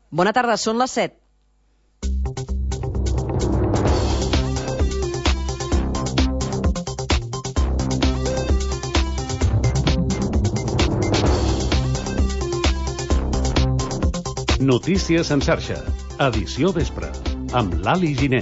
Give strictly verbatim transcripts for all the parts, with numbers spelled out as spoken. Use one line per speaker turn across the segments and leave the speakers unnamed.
Bona tarda, són les set.
Notícies en xarxa, edició vespre, amb Lali Giner.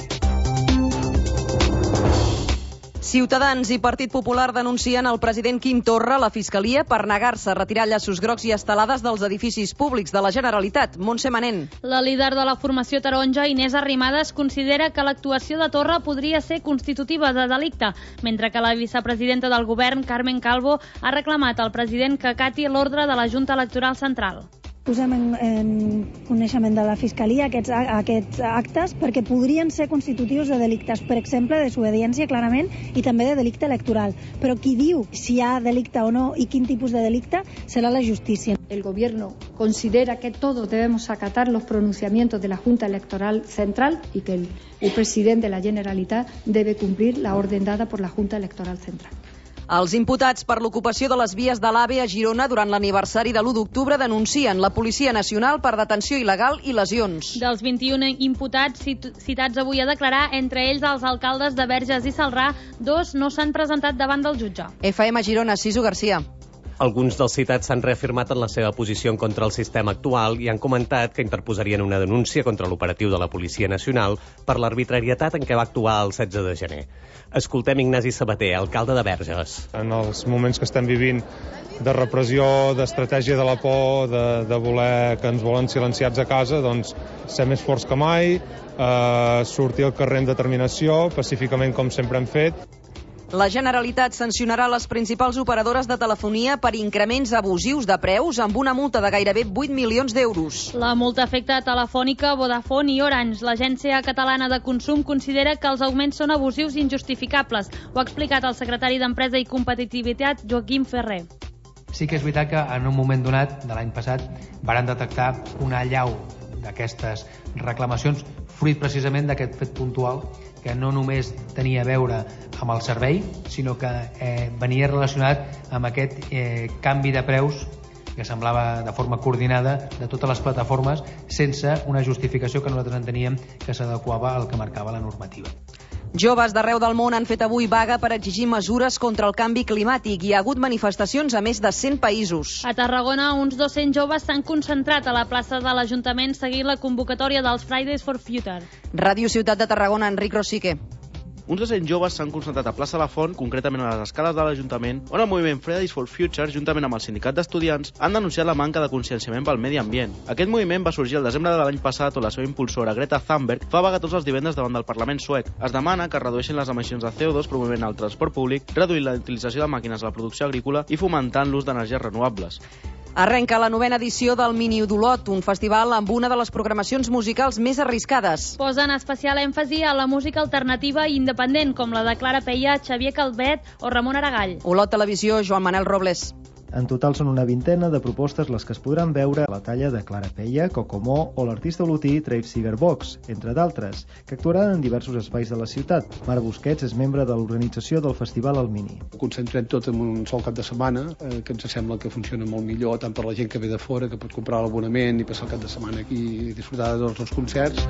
Ciutadans i Partit Popular denuncien el president Quim Torra a la Fiscalia per negar-se a retirar llaços grocs i estelades dels edificis públics de la Generalitat. Montse Manent.
La líder de la formació taronja, Inés Arrimadas, considera que l'actuació de Torra podria ser constitutiva de delicte, mentre que la vicepresidenta del govern, Carmen Calvo, ha reclamat al president que acati l'ordre de la Junta Electoral Central.
Posem en, en coneixement de la Fiscalia aquests, aquests actes perquè podrien ser constitutius de delictes, per exemple, de desobediència, clarament, i també de delicte electoral. Però qui diu si hi ha delicte o no i quin tipus de delicte serà la justícia.
El gobierno considera que todos debemos acatar los pronunciamientos de la Junta Electoral Central y que el, el presidente de la Generalitat debe cumplir la orden dada por la Junta Electoral Central.
Els imputats per l'ocupació de les vies de l'AVE a Girona durant l'aniversari de l'u d'octubre denuncien la Policia Nacional per detenció il·legal i lesions.
Dels vint-i-un imputats citats avui a declarar, entre ells els alcaldes de Verges i Celrà, dos no s'han presentat davant del jutge.
F M Girona, Sisu Garcia.
Alguns dels citats s'han reafirmat en la seva posició en contra el sistema actual i han comentat que interposarien una denúncia contra l'operatiu de la Policia Nacional per l'arbitrarietat en què va actuar el setze de gener. Escoltem Ignasi Sabater, alcalde de Verges.
En els moments que estem vivint de repressió, d'estratègia de la por, de, de voler que ens volen silenciats a casa, doncs ser més forts que mai, eh, sortir al carrer amb determinació, pacíficament com sempre hem fet.
La Generalitat sancionarà les principals operadores de telefonia per increments abusius de preus amb una multa de gairebé vuit milions d'euros.
La multa afecta a Telefònica, Vodafone i Orange. L'Agència Catalana de Consum considera que els augments són abusius i injustificables. Ho ha explicat el secretari d'Empresa i Competitivitat, Joaquim Ferrer.
Sí que és veritat que en un moment donat, de l'any passat, varen detectar una allau d'aquestes reclamacions, fruit precisament d'aquest fet puntual que no només tenia a veure amb el servei, sinó que eh, venia relacionat amb aquest eh, canvi de preus que semblava de forma coordinada de totes les plataformes sense una justificació que nosaltres enteníem que s'adequava al que marcava la normativa.
Joves d'arreu del món han fet avui vaga per exigir mesures contra el canvi climàtic. Hi ha hagut manifestacions a més de cent països.
A Tarragona, uns dos-cents joves s'han concentrat a la plaça de l'Ajuntament seguint la convocatòria dels Fridays for Future.
Ràdio Ciutat de Tarragona, Enric Rosique.
Uns dos-cents joves s'han concentrat a plaça La Font, concretament a les escales de l'Ajuntament, on el moviment Fridays for Future, juntament amb el sindicat d'estudiants, han denunciat la manca de conscienciament pel medi ambient. Aquest moviment va sorgir el desembre de l'any passat, on la seva impulsora, Greta Thunberg, fa vaga tots els divendres davant del Parlament suec. Es demana que es redueixin les emissions de C O dos promovent el transport públic, reduint la utilització de màquines a la producció agrícola i fomentant l'ús d'energies renovables.
Arrenca la novena edició del Mini Udolot, un festival amb una de les programacions musicals més arriscades.
Posen especial èmfasi a la música alternativa i independent, com la de Clara Peia, Xavier Calvet o Ramon Aragall.
Olot Televisió, Joan Manel Robles.
En total són una vintena de propostes les que es podran veure a la talla de Clara Peia, Cocomó o l'artista olotí Trave Cigarbox, entre d'altres, que actuaran en diversos espais de la ciutat. Marc Busquets és membre de l'organització del Festival El Mini.
Ho concentrem tot en un sol cap de setmana, eh, que ens sembla que funciona molt millor, tant per la gent que ve de fora, que pot comprar l'abonament i passar el cap de setmana aquí i disfrutar de tots els concerts.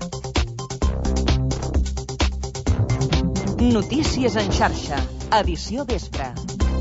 Notícies en xarxa, edició vespre.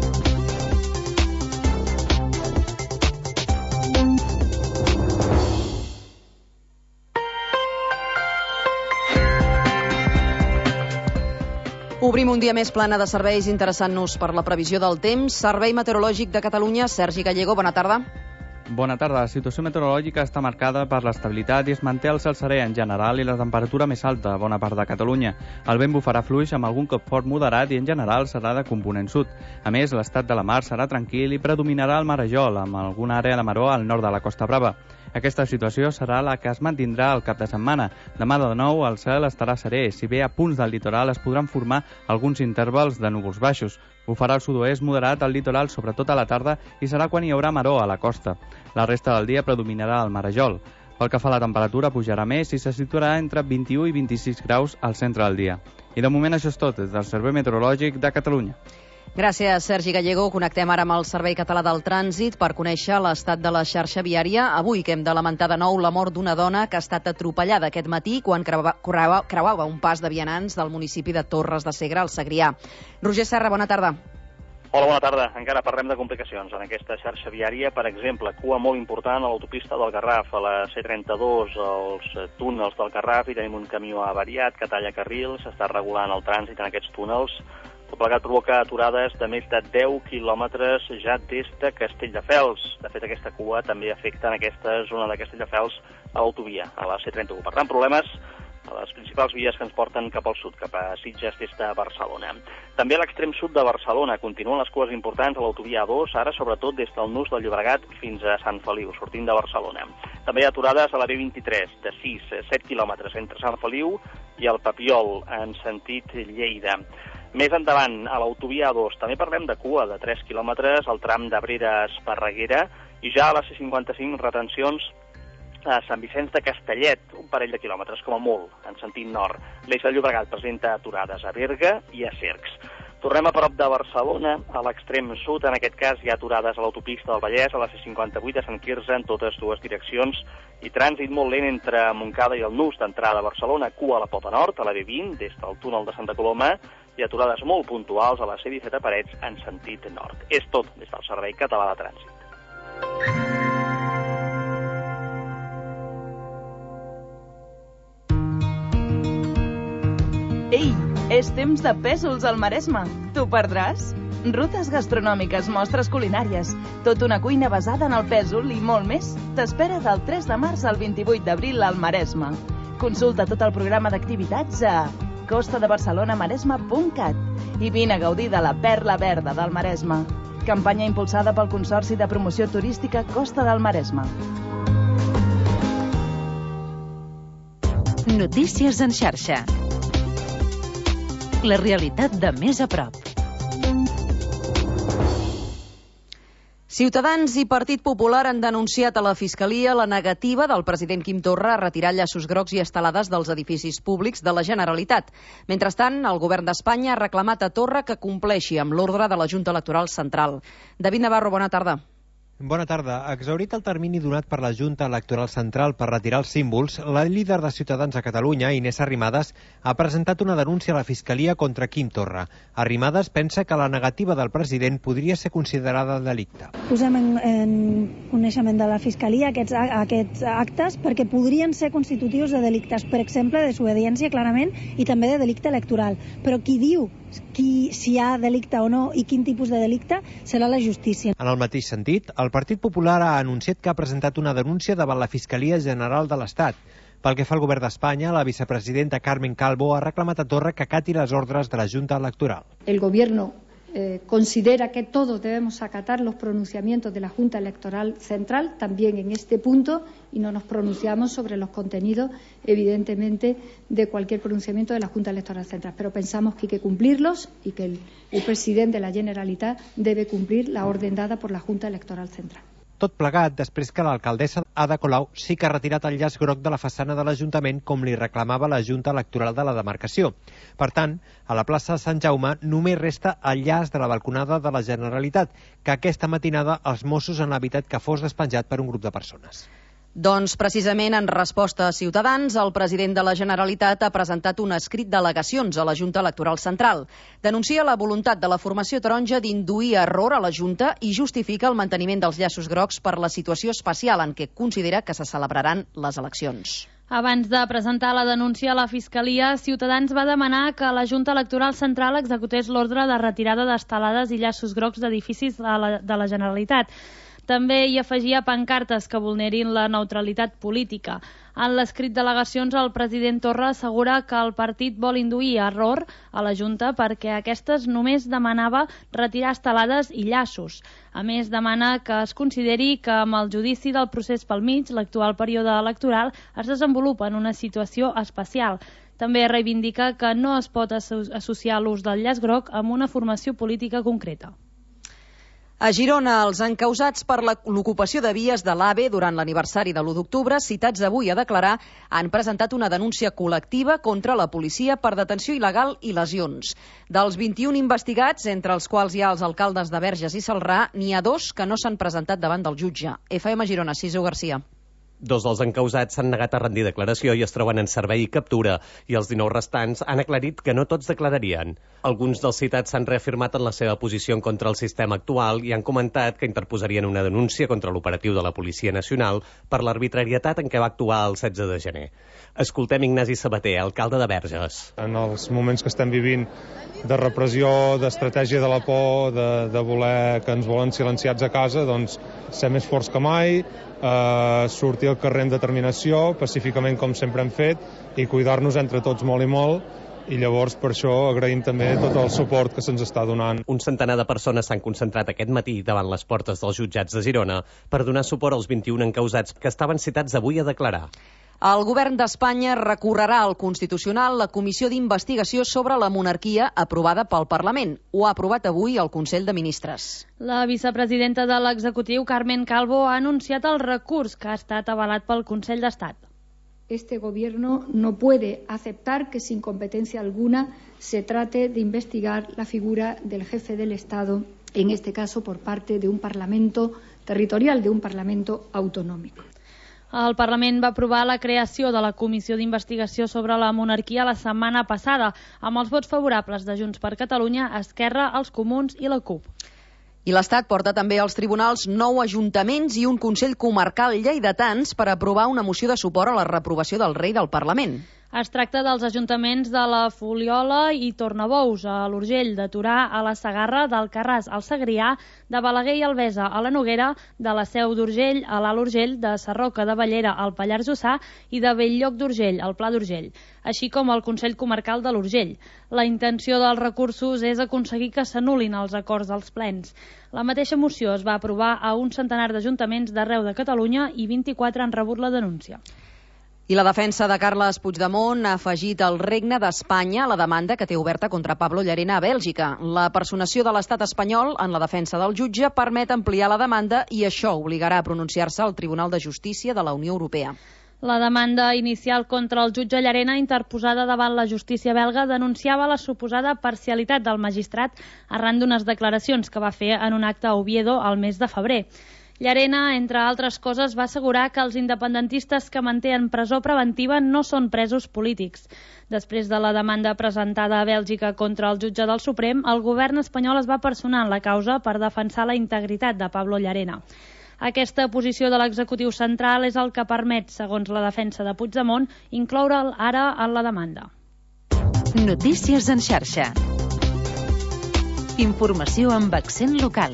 Obrim un dia més plana de serveis interessant-nos per la previsió del temps. Servei Meteorològic de Catalunya, Sergi Gallego, bona tarda.
Bona tarda. La situació meteorològica està marcada per l'estabilitat i es manté el cel serè en general i la temperatura més alta a bona part de Catalunya. El vent bufarà fluix amb algun cop fort moderat i en general serà de component sud. A més, l'estat de la mar serà tranquil i predominarà el marejol, amb alguna àrea de maró al nord de la Costa Brava. Aquesta situació serà la que es mantindrà al cap de setmana. Demà de nou el cel estarà serè, si bé a punts del litoral es podran formar alguns intervals de núvols baixos. Bufarà el sud-oest moderat al litoral, sobretot a la tarda, i serà quan hi haurà maró a la costa. La resta del dia predominarà el marejol. Pel que fa a la temperatura, pujarà més i se situarà entre vint-i-u i vint-i-sis graus al centre del dia. I de moment això és tot, des del Servei Meteorològic de Catalunya.
Gràcies, Sergi Gallego. Connectem ara amb el Servei Català del Trànsit per conèixer l'estat de la xarxa viària. Avui que hem de lamentar de nou la mort d'una dona que ha estat atropellada aquest matí quan creuava, creuava un pas de vianants del municipi de Torres de Segre, al Segrià. Roger Serra, bona tarda.
Hola, bona tarda. Encara parlem de complicacions en aquesta xarxa viària. Per exemple, cua molt important a l'autopista del Garraf, a la C trenta-dos, als túnels del Garraf, i tenim un camió avariat que talla carrils, s'està regulant el trànsit en aquests túnels. Tot plegat provoca aturades de més de deu quilòmetres ja des de Castelldefels. De fet, aquesta cua també afecta en aquesta zona de Castelldefels a l'autovia, a la C trenta-u. Per tant, problemes a les principals vies que ens porten cap al sud, cap a Sitges des de Barcelona. També a l'extrem sud de Barcelona continuen les cues importants a l'autovia A dos, ara sobretot des del nus del Llobregat fins a Sant Feliu, sortint de Barcelona. També hi ha aturades a la B vint-i-tres, de sis a set quilòmetres entre Sant Feliu i el Papiol, en sentit Lleida. Més endavant, a l'autovia A dos, també parlem de cua de tres quilòmetres al tram d'Abrera a Esparreguera, i ja a la C cinquanta-cinc retencions a Sant Vicenç de Castellet, un parell de quilòmetres, com a molt, en sentit nord. L'Eix del Llobregat presenta aturades a Berga i a Cercs. Tornem a prop de Barcelona, a l'extrem sud, en aquest cas hi ha aturades a l'autopista del Vallès, a la C cinquanta-vuit a Sant Quirze, en totes dues direccions, i trànsit molt lent entre Montcada i el nus d'entrada a Barcelona, cua a la Pota Nord, a la B vint, des del túnel de Santa Coloma, i aturades molt puntuals a la C disset a Parets, en sentit nord. És tot des del Servei Català de Trànsit.
Ei, és temps de pèsols al Maresme. T'ho perdràs? Rutes gastronòmiques, mostres culinàries, tota una cuina basada en el pèsol i molt més t'espera del tres de març al vint-i-vuit d'abril al Maresme. Consulta tot el programa d'activitats a costa de barcelona maresme punt cat i vine a gaudir de la perla verda del Maresme. Campanya impulsada pel Consorci de Promoció Turística Costa del Maresme.
Notícies en xarxa. La realitat de més a prop.
Ciutadans i Partit Popular han denunciat a la Fiscalia la negativa del president Quim Torra a retirar llaços grocs i estelades dels edificis públics de la Generalitat. Mentrestant, el govern d'Espanya ha reclamat a Torra que compleixi amb l'ordre de la Junta Electoral Central. David Navarro, bona tarda.
Bona tarda. Exhaurit el termini donat per la Junta Electoral Central per retirar els símbols, la líder de Ciutadans a Catalunya, Inés Arrimadas, ha presentat una denúncia a la Fiscalia contra Quim Torra. Arrimadas pensa que la negativa del president podria ser considerada delicte.
Posem en, en coneixement de la Fiscalia aquests, aquests actes perquè podrien ser constitutius de delictes, per exemple, de desobediència, clarament, i també de delicte electoral. Però qui diu qui, si hi ha delicte o no i quin tipus de delicte serà la justícia.
En el mateix sentit, el Partit Popular ha anunciat que ha presentat una denúncia davant la Fiscalia General de l'Estat. Pel que fa al govern d'Espanya, la vicepresidenta Carmen Calvo ha reclamat a Torra que acati les ordres de la Junta Electoral.
El gobierno eh, considera que todos debemos acatar los pronunciamientos de la Junta Electoral Central, también en este punto, y no nos pronunciamos sobre los contenidos, evidentemente, de cualquier pronunciamiento de la Junta Electoral Central. Pero pensamos que hay que cumplirlos y que el, el presidente de la Generalitat debe cumplir la orden dada por la Junta Electoral Central.
Tot plegat després que l'alcaldessa Ada Colau sí que ha retirat el llaç groc de la façana de l'Ajuntament com li reclamava la Junta Electoral de la demarcació. Per tant, a la plaça de Sant Jaume només resta el llaç de la balconada de la Generalitat, que aquesta matinada els Mossos han evitat que fos despenjat per un grup de persones.
Doncs precisament en resposta a Ciutadans, el president de la Generalitat ha presentat un escrit d'al·legacions a la Junta Electoral Central. Denuncia la voluntat de la formació taronja d'induir error a la Junta i justifica el manteniment dels llaços grocs per la situació especial en què considera que se celebraran les eleccions.
Abans de presentar la denúncia a la Fiscalia, Ciutadans va demanar que la Junta Electoral Central executés l'ordre de retirada d'estelades i llaços grocs d'edificis de la, de la Generalitat. També hi afegia pancartes que vulnerin la neutralitat política. En l'escrit d'al·legacions, el president Torra assegura que el partit vol induir error a la Junta perquè aquestes només demanava retirar estelades i llaços. A més, demana que es consideri que amb el judici del procés pel mig, l'actual període electoral es desenvolupa en una situació especial. També reivindica que no es pot associar l'ús del llaç groc amb una formació política concreta.
A Girona, els encausats per l'ocupació de vies de l'AVE durant l'aniversari de l'u d'octubre, citats avui a declarar, han presentat una denúncia col·lectiva contra la policia per detenció il·legal i lesions. Dels vint-i-un investigats, entre els quals hi ha els alcaldes de Verges i Celrà, n'hi ha dos que no s'han presentat davant del jutge. F M Girona, Sisu Garcia.
Dos dels encausats s'han negat a rendir declaració i es troben en servei i captura, i els dinou restants han aclarit que no tots declararien. Alguns dels citats s'han reafirmat en la seva posició en contra el sistema actual i han comentat que interposarien una denúncia contra l'operatiu de la Policia Nacional per l'arbitrarietat en què va actuar el setze de gener. Escoltem Ignasi Sabater, alcalde de Verges.
En els moments que estem vivint de repressió, d'estratègia de la por, de, de voler que ens volen silenciats a casa, doncs ser més forts que mai, eh, sortir al carrer amb determinació, pacíficament com sempre hem fet, i cuidar-nos entre tots molt i molt, i llavors per això agraïm també tot el suport que se'ns està donant.
Un centenar de persones s'han concentrat aquest matí davant les portes dels jutjats de Girona per donar suport als vint-i-un encausats que estaven citats avui a declarar.
El govern d'Espanya recorrerà al Constitucional la comissió d'investigació sobre la monarquia aprovada pel Parlament. Ho ha aprovat avui el Consell de Ministres.
La vicepresidenta de l'executiu, Carmen Calvo, ha anunciat el recurs que ha estat avalat pel Consell d'Estat.
Este gobierno no puede aceptar que sin competencia alguna se trate de investigar la figura del jefe del Estado, en este caso por parte de un Parlamento territorial, de un Parlamento autonómico.
El Parlament va aprovar la creació de la Comissió d'Investigació sobre la Monarquia la setmana passada, amb els vots favorables de Junts per Catalunya, Esquerra, els Comuns i la CUP.
I l'Estat porta també als tribunals nou ajuntaments i un Consell Comarcal lleidatans per aprovar una moció de suport a la reprovació del rei del Parlament.
Es tracta dels ajuntaments de la Fuliola i Tornabous, a l'Urgell, de Torà, a la Segarra, d'Alcarràs, al Segrià, de Balaguer i Albesa, a la Noguera, de la Seu d'Urgell, a l'Alt Urgell, de Sarroca de Bellera, al Pallars Jussà, i de Belllloc d'Urgell, al Pla d'Urgell, així com el Consell Comarcal de l'Urgell. La intenció dels recursos és aconseguir que s'anul·lin els acords dels plens. La mateixa moció es va aprovar a un centenar d'ajuntaments d'arreu de Catalunya i vint-i-quatre han rebut la denúncia.
I la defensa de Carles Puigdemont ha afegit el Regne d'Espanya a la demanda que té oberta contra Pablo Llarena a Bèlgica. La personació de l'estat espanyol en la defensa del jutge permet ampliar la demanda i això obligarà a pronunciar-se al Tribunal de Justícia de la Unió Europea.
La demanda inicial contra el jutge Llarena, interposada davant la justícia belga, denunciava la suposada parcialitat del magistrat arran d'unes declaracions que va fer en un acte a Oviedo al mes de febrer. Llarena, entre altres coses, va assegurar que els independentistes que manté en presó preventiva no són presos polítics. Després de la demanda presentada a Bèlgica contra el jutge del Suprem, el govern espanyol es va personar en la causa per defensar la integritat de Pablo Llarena. Aquesta posició de l'executiu central és el que permet, segons la defensa de Puigdemont, incloure'l ara en la demanda.
Notícies en xarxa. Informació amb accent local.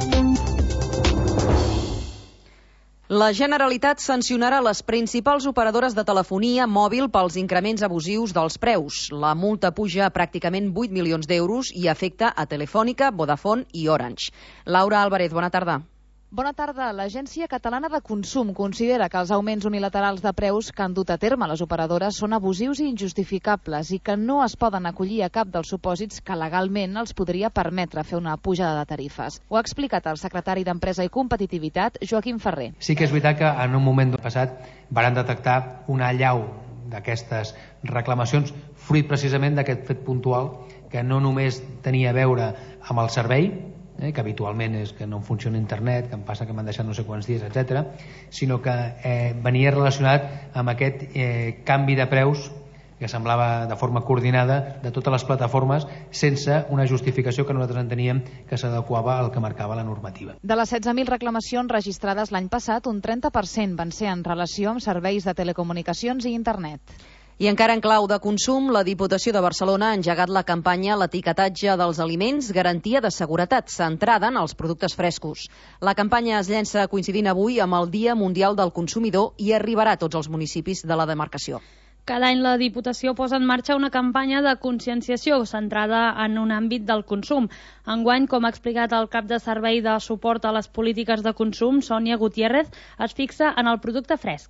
La Generalitat sancionarà les principals operadores de telefonia mòbil pels increments abusius dels preus. La multa puja a pràcticament vuit milions d'euros i afecta a Telefònica, Vodafone i Orange. Laura Álvarez, bona tarda.
Bona tarda. L'Agència Catalana de Consum considera que els augments unilaterals de preus que han dut a terme les operadores són abusius i injustificables i que no es poden acollir a cap dels supòsits que legalment els podria permetre fer una pujada de tarifes. Ho ha explicat el secretari d'Empresa i Competitivitat, Joaquim Ferrer.
Sí que és veritat que en un moment passat van detectar una allau d'aquestes reclamacions, fruit precisament d'aquest fet puntual que no només tenia a veure amb el servei, Eh, que habitualment és que no funciona internet, que em passa que m'han deixat no sé quants dies, etcètera, sinó que eh, venia relacionat amb aquest eh, canvi de preus que semblava de forma coordinada de totes les plataformes sense una justificació que nosaltres enteníem que s'adequava al que marcava la normativa.
De les setze mil reclamacions registrades l'any passat, un trenta per cent van ser en relació amb serveis de telecomunicacions i internet.
I encara en clau de consum, la Diputació de Barcelona ha engegat la campanya L'etiquetatge dels aliments, garantia de seguretat, centrada en els productes frescos. La campanya es llença coincidint avui amb el Dia Mundial del Consumidor i arribarà a tots els municipis de la demarcació.
Cada any la Diputació posa en marxa una campanya de conscienciació centrada en un àmbit del consum. Enguany, com ha explicat el cap de servei de suport a les polítiques de consum, Sònia Gutiérrez, es fixa en el producte fresc.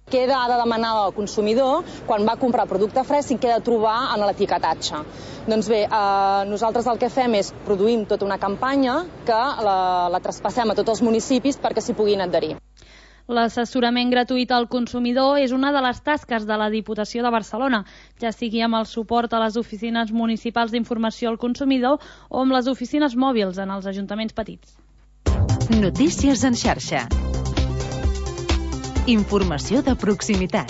Què ha de demanar al consumidor quan va comprar producte fresc i què ha de trobar en l'etiquetatge. Doncs bé, eh, nosaltres el que fem és produïm tota una campanya que la, la traspassem a tots els municipis perquè s'hi puguin adherir.
L'assessorament gratuït al consumidor és una de les tasques de la Diputació de Barcelona, ja sigui amb el suport a les oficines municipals d'informació al consumidor o amb les oficines mòbils en els ajuntaments petits.
Notícies en xarxa. Informació de proximitat.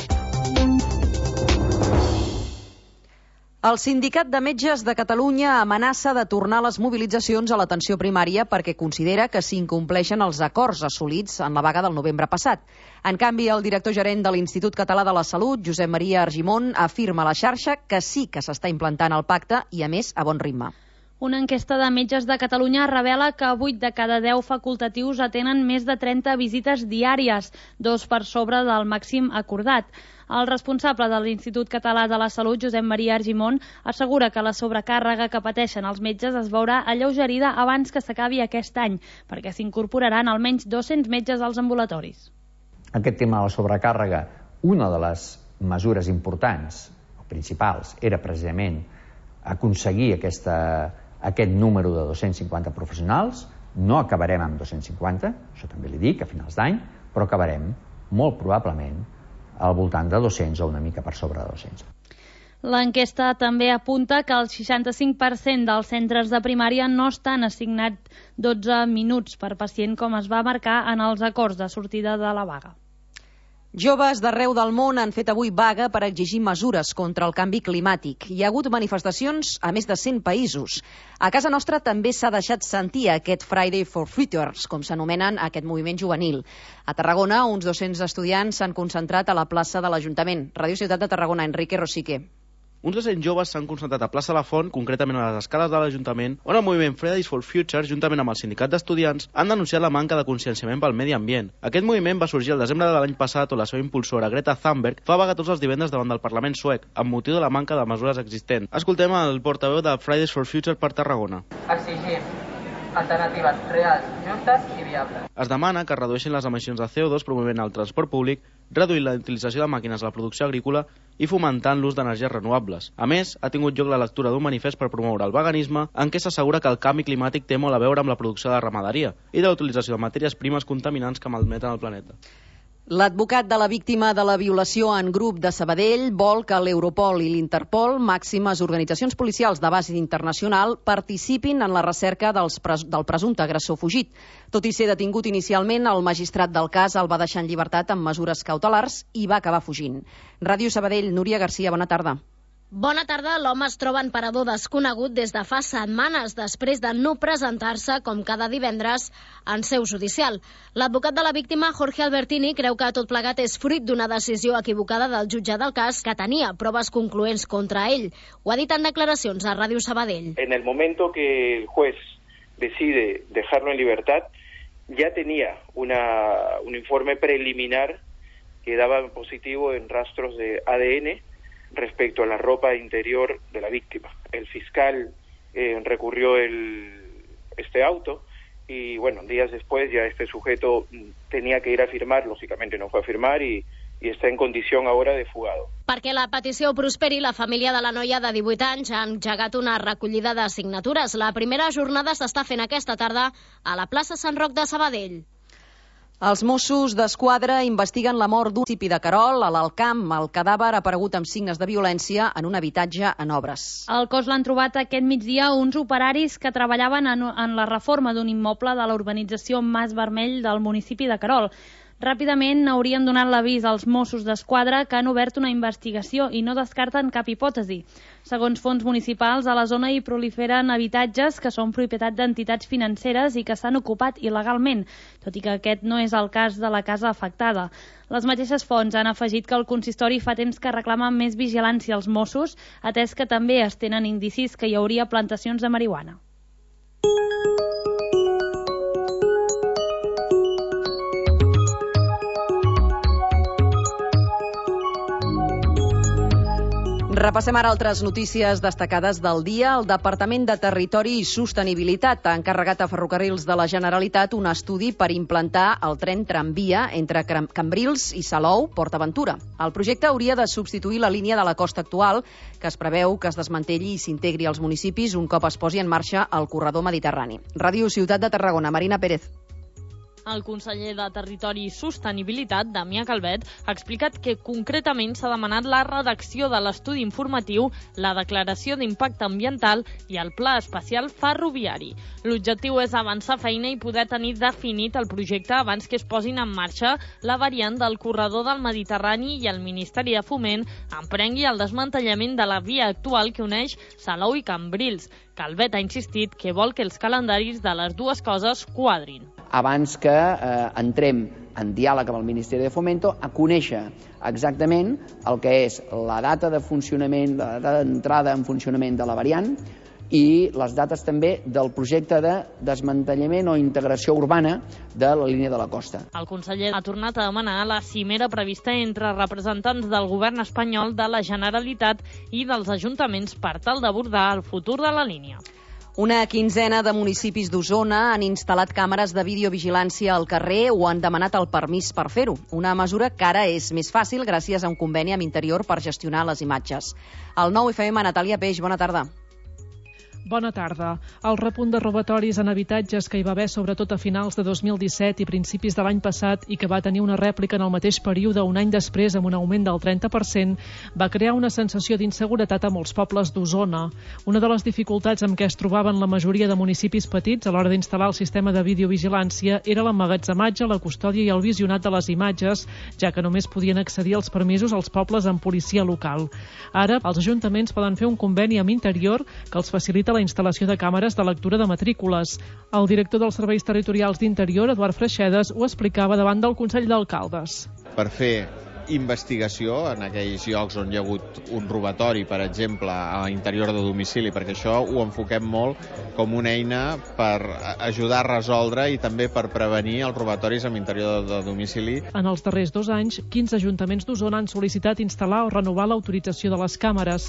El Sindicat de Metges de Catalunya amenaça de tornar les mobilitzacions a l'atenció primària perquè considera que s'incompleixen els acords assolits en la vaga del novembre passat. En canvi, el director gerent de l'Institut Català de la Salut, Josep Maria Argimon, afirma a la xarxa que sí que s'està implantant el pacte i, a més, a bon ritme.
Una enquesta de Metges de Catalunya revela que vuit de cada deu facultatius atenen més de trenta visites diàries, dos per sobre del màxim acordat. El responsable de l'Institut Català de la Salut, Josep Maria Argimon, assegura que la sobrecàrrega que pateixen els metges es veurà alleugerida abans que s'acabi aquest any, perquè s'incorporaran almenys dos-cents metges als ambulatoris.
Aquest tema de la sobrecàrrega, una de les mesures importants, o principals, era precisament aconseguir aquesta, aquest número de dos-cents cinquanta professionals. No acabarem amb dos-cents cinquanta, això també li dic, a finals d'any, però acabarem molt probablement al voltant de dos-cents o una mica per sobre de dos-cents.
L'enquesta també apunta que el seixanta-cinc per cent dels centres de primària no estan assignats dotze minuts per pacient com es va marcar en els acords de sortida de la vaga.
Joves d'arreu del món han fet avui vaga per exigir mesures contra el canvi climàtic. Hi ha hagut manifestacions a més de cent països. A casa nostra també s'ha deixat sentir aquest Friday for Futures, com s'anomenen aquest moviment juvenil. A Tarragona, uns dos-cents estudiants s'han concentrat a la plaça de l'Ajuntament. Ràdio Ciutat de Tarragona, Enrique Rosique.
Uns dos-cents joves s'han concentrat a plaça La Font, concretament a les escales de l'Ajuntament, on el moviment Fridays for Future, juntament amb el sindicat d'estudiants, han denunciat la manca de conscienciament pel medi ambient. Aquest moviment va sorgir el desembre de l'any passat, on la seva impulsora, Greta Thunberg, fa vaga tots els divendres davant del Parlament suec, amb motiu de la manca de mesures existents. Escoltem el portaveu de Fridays for Future per Tarragona.
Exigim alternatives reals, justes i viables.
Es demana que redueixin les emissions de C O dos promovent el transport públic, reduint la utilització de màquines a la producció agrícola i fomentant l'ús d'energies renovables. A més, ha tingut lloc la lectura d'un manifest per promoure el veganisme, en què s'assegura que el canvi climàtic té molt a veure amb la producció de ramaderia i de la utilització de matèries primes contaminants que malmeten el planeta.
L'advocat de la víctima de la violació en grup de Sabadell vol que l'Europol i l'Interpol, màximes organitzacions policials de base internacional, participin en la recerca dels pres del presumpte agressor fugit. Tot i ser detingut inicialment, el magistrat del cas el va deixar en llibertat amb mesures cautelars i va acabar fugint. Ràdio Sabadell, Núria Garcia, bona tarda.
Bona tarda. L'home es troba en parador desconegut des de fa setmanes després de no presentar-se com cada divendres en seu judicial. L'advocat de la víctima, Jorge Albertini, creu que tot plegat és fruit d'una decisió equivocada del jutge del cas que tenia proves concloents contra ell. Ho ha dit en declaracions a Ràdio Sabadell.
En el momento que el juez decide dejarlo en libertad, ya tenía una, un informe preliminar que daba positivo en rastros de A D N respecto a la ropa interior de la víctima. El fiscal eh, recurrió el, este auto y, bueno, días después ya este sujeto tenía que ir a firmar, lógicamente no fue a firmar y, i està en condició ara de fugado.
Perquè la petició prosperi, la família de la noia de divuit anys ha engegat una recollida de signatures. La primera jornada s'està fent aquesta tarda a la plaça Sant Roc de Sabadell.
Els Mossos d'Esquadra investiguen la mort d'un municipi de Querol, a l'Alcamp. El cadàver ha aparegut amb signes de violència en un habitatge en obres.
El cos l'han trobat aquest migdia uns operaris que treballaven en, en la reforma d'un immoble de la urbanització Mas Vermell del municipi de Querol. Ràpidament haurien donat l'avís als Mossos d'Esquadra, que han obert una investigació i no descarten cap hipòtesi. Segons fons municipals, a la zona hi proliferen habitatges que són propietat d'entitats financeres i que s'han ocupat il·legalment, tot i que aquest no és el cas de la casa afectada. Les mateixes fonts han afegit que el consistori fa temps que reclama més vigilància als Mossos, atès que també es tenen indicis que hi hauria plantacions de marihuana.
Repassem ara altres notícies destacades del dia. El Departament de Territori i Sostenibilitat ha encarregat a Ferrocarrils de la Generalitat un estudi per implantar el tren tramvia entre Cambrils i Salou, PortAventura. El projecte hauria de substituir la línia de la costa actual, que es preveu que es desmantelli i s'integri als municipis un cop es posi en marxa el corredor mediterrani. Ràdio Ciutat de Tarragona, Marina Pérez.
El conseller de Territori i Sostenibilitat, Damià Calvet, ha explicat que concretament s'ha demanat la redacció de l'estudi informatiu, la declaració d'impacte ambiental i el pla especial ferroviari. L'objectiu és avançar feina i poder tenir definit el projecte abans que es posin en marxa la variant del corredor del Mediterrani i el Ministeri de Foment emprengui el desmantellament de la via actual que uneix Salou i Cambrils. Calvet ha insistit que vol que els calendaris de les dues coses quadrin.
Abans que eh, entrem en diàleg amb el Ministeri de Fomento a conèixer exactament el que és la data de funcionament, la data d'entrada en funcionament de la variant i les dates també del projecte de desmantellament o integració urbana de la línia de la costa.
El conseller ha tornat a demanar la cimera prevista entre representants del govern espanyol, de la Generalitat i dels ajuntaments per tal d'abordar el futur de la línia.
Una quinzena de municipis d'Osona han instal·lat càmeres de videovigilància al carrer o han demanat el permís per fer-ho. Una mesura que ara és més fàcil gràcies a un conveni amb Interior per gestionar les imatges. El nou F M, Natàlia Peix, bona tarda.
Bona tarda. El repunt de robatoris en habitatges que hi va haver sobretot a finals de dos mil disset i principis de l'any passat i que va tenir una rèplica en el mateix període un any després amb un augment del trenta per cent va crear una sensació d'inseguretat a molts pobles d'Osona. Una de les dificultats amb què es trobaven la majoria de municipis petits a l'hora d'instal·lar el sistema de videovigilància era l'emmagatzematge, la custòdia i el visionat de les imatges, ja que només podien accedir als permisos als pobles amb policia local. Ara, els ajuntaments poden fer un conveni amb Interior que els facilita la instal·lació de càmeres de lectura de matrícules. El director dels Serveis Territorials d'Interior, Eduard Freixedes, ho explicava davant del Consell d'Alcaldes.
Per fer investigació en aquells llocs on hi ha hagut un robatori, per exemple, a l'interior de domicili, perquè això ho enfoquem molt com una eina per ajudar a resoldre i també per prevenir els robatoris a l'interior de domicili.
En els darrers dos anys, quinze ajuntaments d'Osona han sol·licitat instal·lar o renovar l'autorització de les càmeres.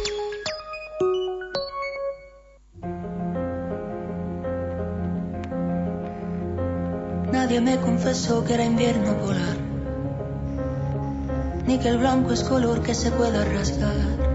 Nadie me confesó que era invierno polar, ni que el blanco es color que se pueda rasgar.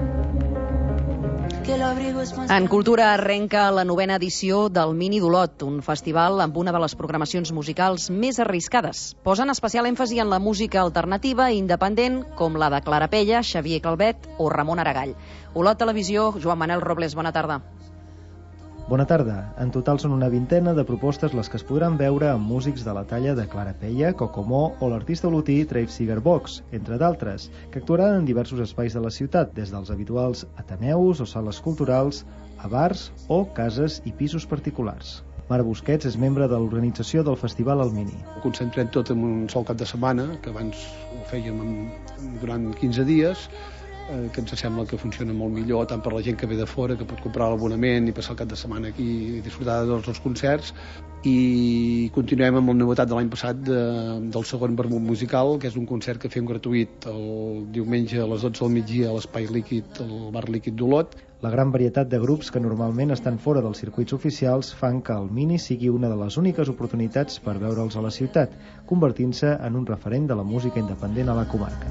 En Cultura arrenca la novena edició del Mini d'Olot, un festival amb una de les programacions musicals més arriscades. Posen especial èmfasi en la música alternativa i independent, com la de Clara Pella, Xavier Calvet o Ramon Aragall. Olot Televisió, Joan Manel Robles, bona tarda.
Bona tarda. En total són una vintena de propostes les que es podran veure amb músics de la talla de Clara Pella, Cocomó o l'artista olotí Trave Cigar Box, entre d'altres, que actuaran en diversos espais de la ciutat, des dels habituals ateneus o sales culturals, a bars o cases i pisos particulars. Marc Busquets és membre de l'organització del Festival El Mini.
Ho concentrem tot en un sol cap de setmana, que abans ho fèiem durant quinze dies, que ens sembla que funciona molt millor tant per la gent que ve de fora, que pot comprar l'abonament i passar el cap de setmana aquí i disfrutar de tots els concerts, i continuem amb la novetat de l'any passat de, del segon vermut musical, que és un concert que fem gratuït el diumenge a les dotze del migdia a l'Espai Líquid, al Bar Líquid d'Olot.
La gran varietat de grups que normalment estan fora dels circuits oficials fan que el Mini sigui una de les úniques oportunitats per veure'ls a la ciutat, convertint-se en un referent de la música independent a la comarca.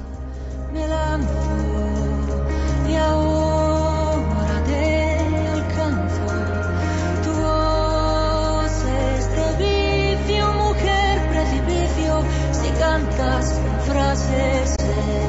Y ahora te alcanzo, tu voz es de mujer precipicio, si cantas frases.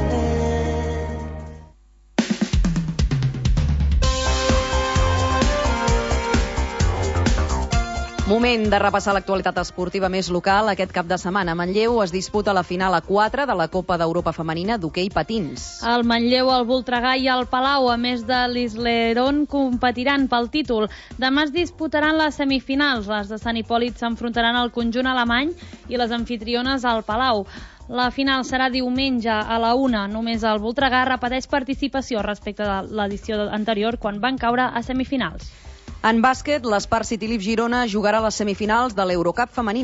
Moment de repassar l'actualitat esportiva més local. Aquest cap de setmana a Manlleu es disputa la final a quatre de la Copa d'Europa Femenina d'hoquei patins.
El Manlleu, el Voltregà i el Palau, a més de l'Isleron, competiran pel títol. Demà es disputaran les semifinals. Les de Sant Hipòlit s'enfrontaran al conjunt alemany i les anfitriones al Palau. La final serà diumenge a la una. Només el Voltregà repeteix participació respecte de l'edició anterior, quan van caure a semifinals.
En bàsquet, l'Spar City Leaf Girona jugarà a les semifinals de l'Eurocup femenina.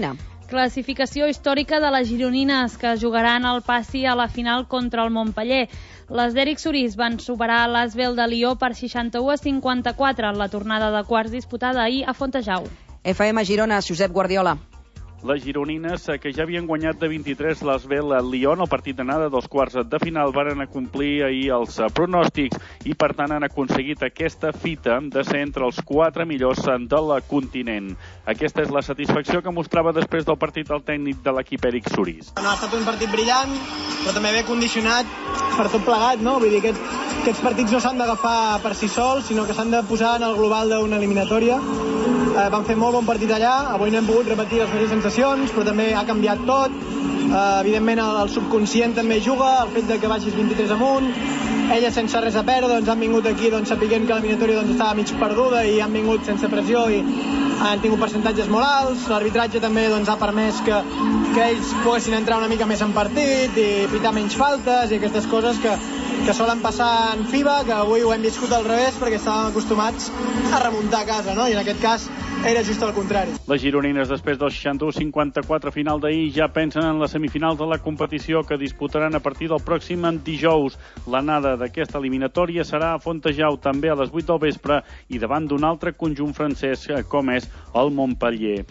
Classificació històrica de les gironines, que jugaran el passi a la final contra el Montpeller. Les d'Eric Surís van superar l'Asvel de Lió per seixanta-u a cinquanta-quatre en la tornada de quarts disputada ahir a Fontejau.
F M Girona, Josep Guardiola.
Les gironines, que ja havien guanyat de vint-i-tres l'Asvel a Lyon, el partit d'anada dos quarts de final, varen acomplir ahir els pronòstics i, per tant, han aconseguit aquesta fita de ser entre els quatre millors del continent. Aquesta és la satisfacció que mostrava després del partit el tècnic de l'equip Eric Surís.
No, ha estat un partit brillant, però també ben condicionat per tot plegat, no? Vull dir, aquests, aquests partits no s'han d'agafar per si sols, sinó que s'han de posar en el global d'una eliminatòria. Eh, van fer molt bon partit allà, avui no hem pogut repetir les mateixes sensacions, però també ha canviat tot. Uh, evidentment el, el subconscient també juga, el fet de que vagis vint-i-tres amunt, elles sense res a perdre doncs, han vingut aquí doncs, sapiguent que l'eliminatòria doncs, estava mig perduda i han vingut sense pressió i han tingut percentatges molt alts. L'arbitratge també doncs, ha permès que, que ells poguessin entrar una mica més en partit i pitar menys faltes i aquestes coses que, que solen passar en FIBA, que avui ho hem viscut al revés perquè estàvem acostumats a remuntar a casa, no? I en aquest cas era just al contrari.
Les gironines, després del seixanta-u a cinquanta-quatre final d'ahir, ja pensen en les semifinals de la competició que disputaran a partir del pròxim dijous. L'anada d'aquesta eliminatòria serà a Fontejau també a les vuit del vespre i davant d'un altre conjunt francès com és el Montpellier.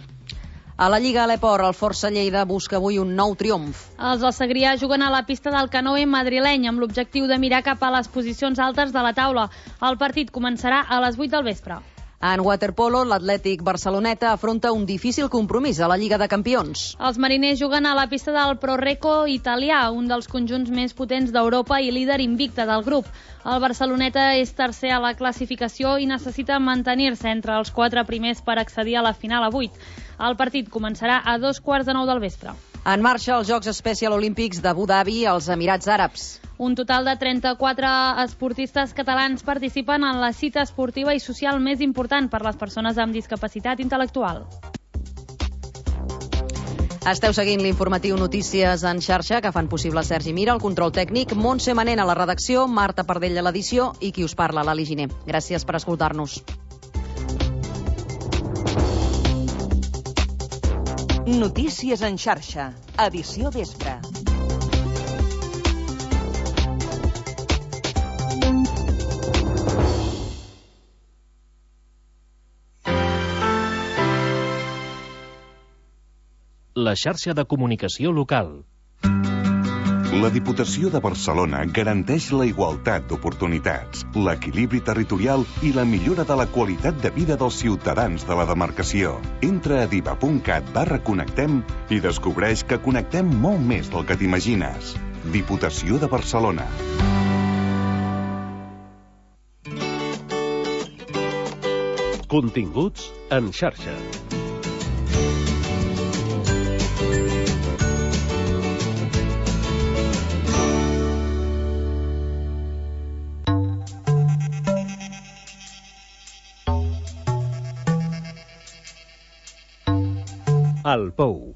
A la Lliga a l'Eport, el Força Lleida busca avui un nou triomf.
Els del Segrià juguen a la pista del Canoe madrileny amb l'objectiu de mirar cap a les posicions altes de la taula. El partit començarà a les vuit del vespre.
En waterpolo, l'Atlètic Barceloneta afronta un difícil compromís a la Lliga de Campions.
Els mariners juguen a la pista del Proreco italià, un dels conjunts més potents d'Europa i líder invicte del grup. El Barceloneta és tercer a la classificació i necessita mantenir-se entre els quatre primers per accedir a la final a vuit. El partit començarà a dos quarts de nou del vespre.
En marxa els Jocs Especial Olímpics d'Abu Dhabi als Emirats Àrabs.
Un total de trenta-quatre esportistes catalans participen en la cita esportiva i social més important per les persones amb discapacitat intel·lectual.
Esteu seguint l'informatiu Notícies en xarxa, que fan possible Sergi Mira, el control tècnic, Montse Manent a la redacció, Marta Pardell a l'edició i qui us parla, Lali Giner. Gràcies per escoltar-nos.
Notícies en xarxa, edició vespre.
La xarxa de comunicació local.
La Diputació de Barcelona garanteix la igualtat d'oportunitats, l'equilibri territorial i la millora de la qualitat de vida dels ciutadans de la demarcació. Entra a diva punt cat barra connectem i descobreix que connectem molt més del que t'imagines. Diputació de Barcelona.
Continguts en xarxa. El Pou.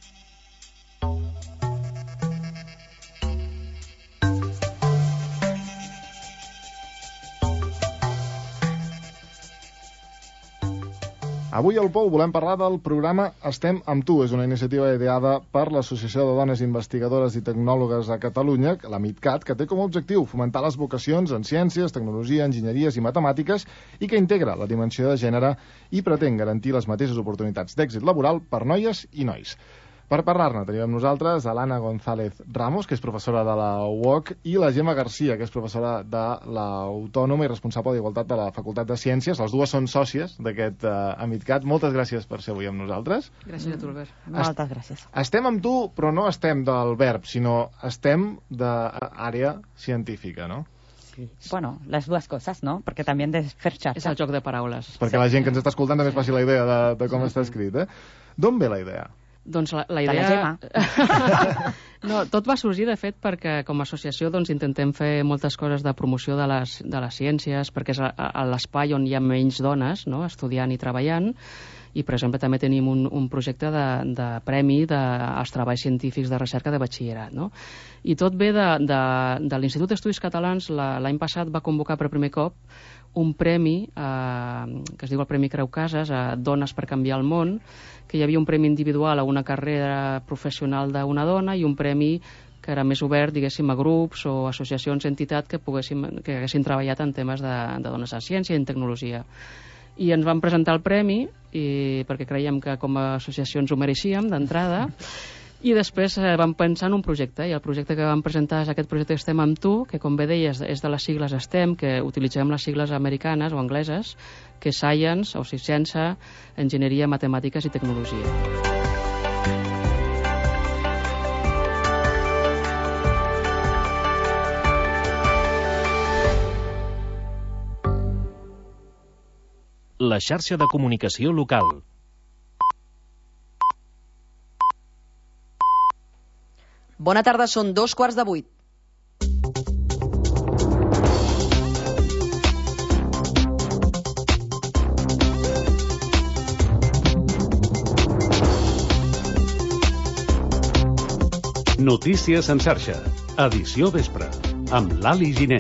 Avui al Pou volem parlar del programa Estem amb tu. És una iniciativa ideada per l'Associació de Dones Investigadores i Tecnòlogues a Catalunya, la MITCAT, que té com a objectiu fomentar les vocacions en ciències, tecnologia, enginyeries i matemàtiques i que integra la dimensió de gènere i pretén garantir les mateixes oportunitats d'èxit laboral per noies i nois. Per parlar-ne tenim amb nosaltres a l'Anna González Ramos, que és professora de la U O C, i la Gemma Garcia, que és professora de l'Autònoma i responsable d'Igualtat de la Facultat de Ciències. Les dues són sòcies d'aquest uh, AMITCAT. Moltes gràcies per ser avui amb nosaltres.
Gràcies a tu, Albert.
Moltes gràcies. Estem amb tu, però no estem del verb, sinó estem d'àrea científica, no?
Sí. Bueno, les dues coses, no? Perquè també hem de fer xarxa. És el joc de paraules.
Perquè la gent que ens està escoltant també es faci la idea de, de com està escrit, eh? D'on ve la idea?
Doncs la, la idea... La no, tot va sorgir, de fet, perquè com a associació doncs, intentem fer moltes coses de promoció de les, de les ciències, perquè és l'espai on hi ha menys dones, no?, estudiant i treballant, I, per exemple, també tenim un, un projecte de, de premi dels treballs científics de recerca de batxillerat, no? I tot ve de, de, de l'Institut d'Estudis Catalans. L'any passat va convocar per primer cop un premi, eh, que es diu el Premi Creu Casas, a Dones per canviar el món, que hi havia un premi individual a una carrera professional d'una dona i un premi que era més obert, diguéssim, a grups o associacions, entitats que, poguéssim, que haguessin treballat en temes de, de dones en ciència i en tecnologia. I ens van presentar el premi, i, perquè creiem que com a associació ens ho mereixíem d'entrada, i després eh, vam pensar en un projecte, i el projecte que vam presentar és aquest projecte Estem amb tu, que com bé deies és de les sigles STEM, que utilitzem les sigles americanes o angleses, que és Science, o sigui, Ciència, Enginyeria, Matemàtiques i Tecnologia.
La xarxa de comunicació local.
Bona tarda, són dos quarts de vuit.
Notícies en xarxa. Edició vespre. Amb l'Ali Giner.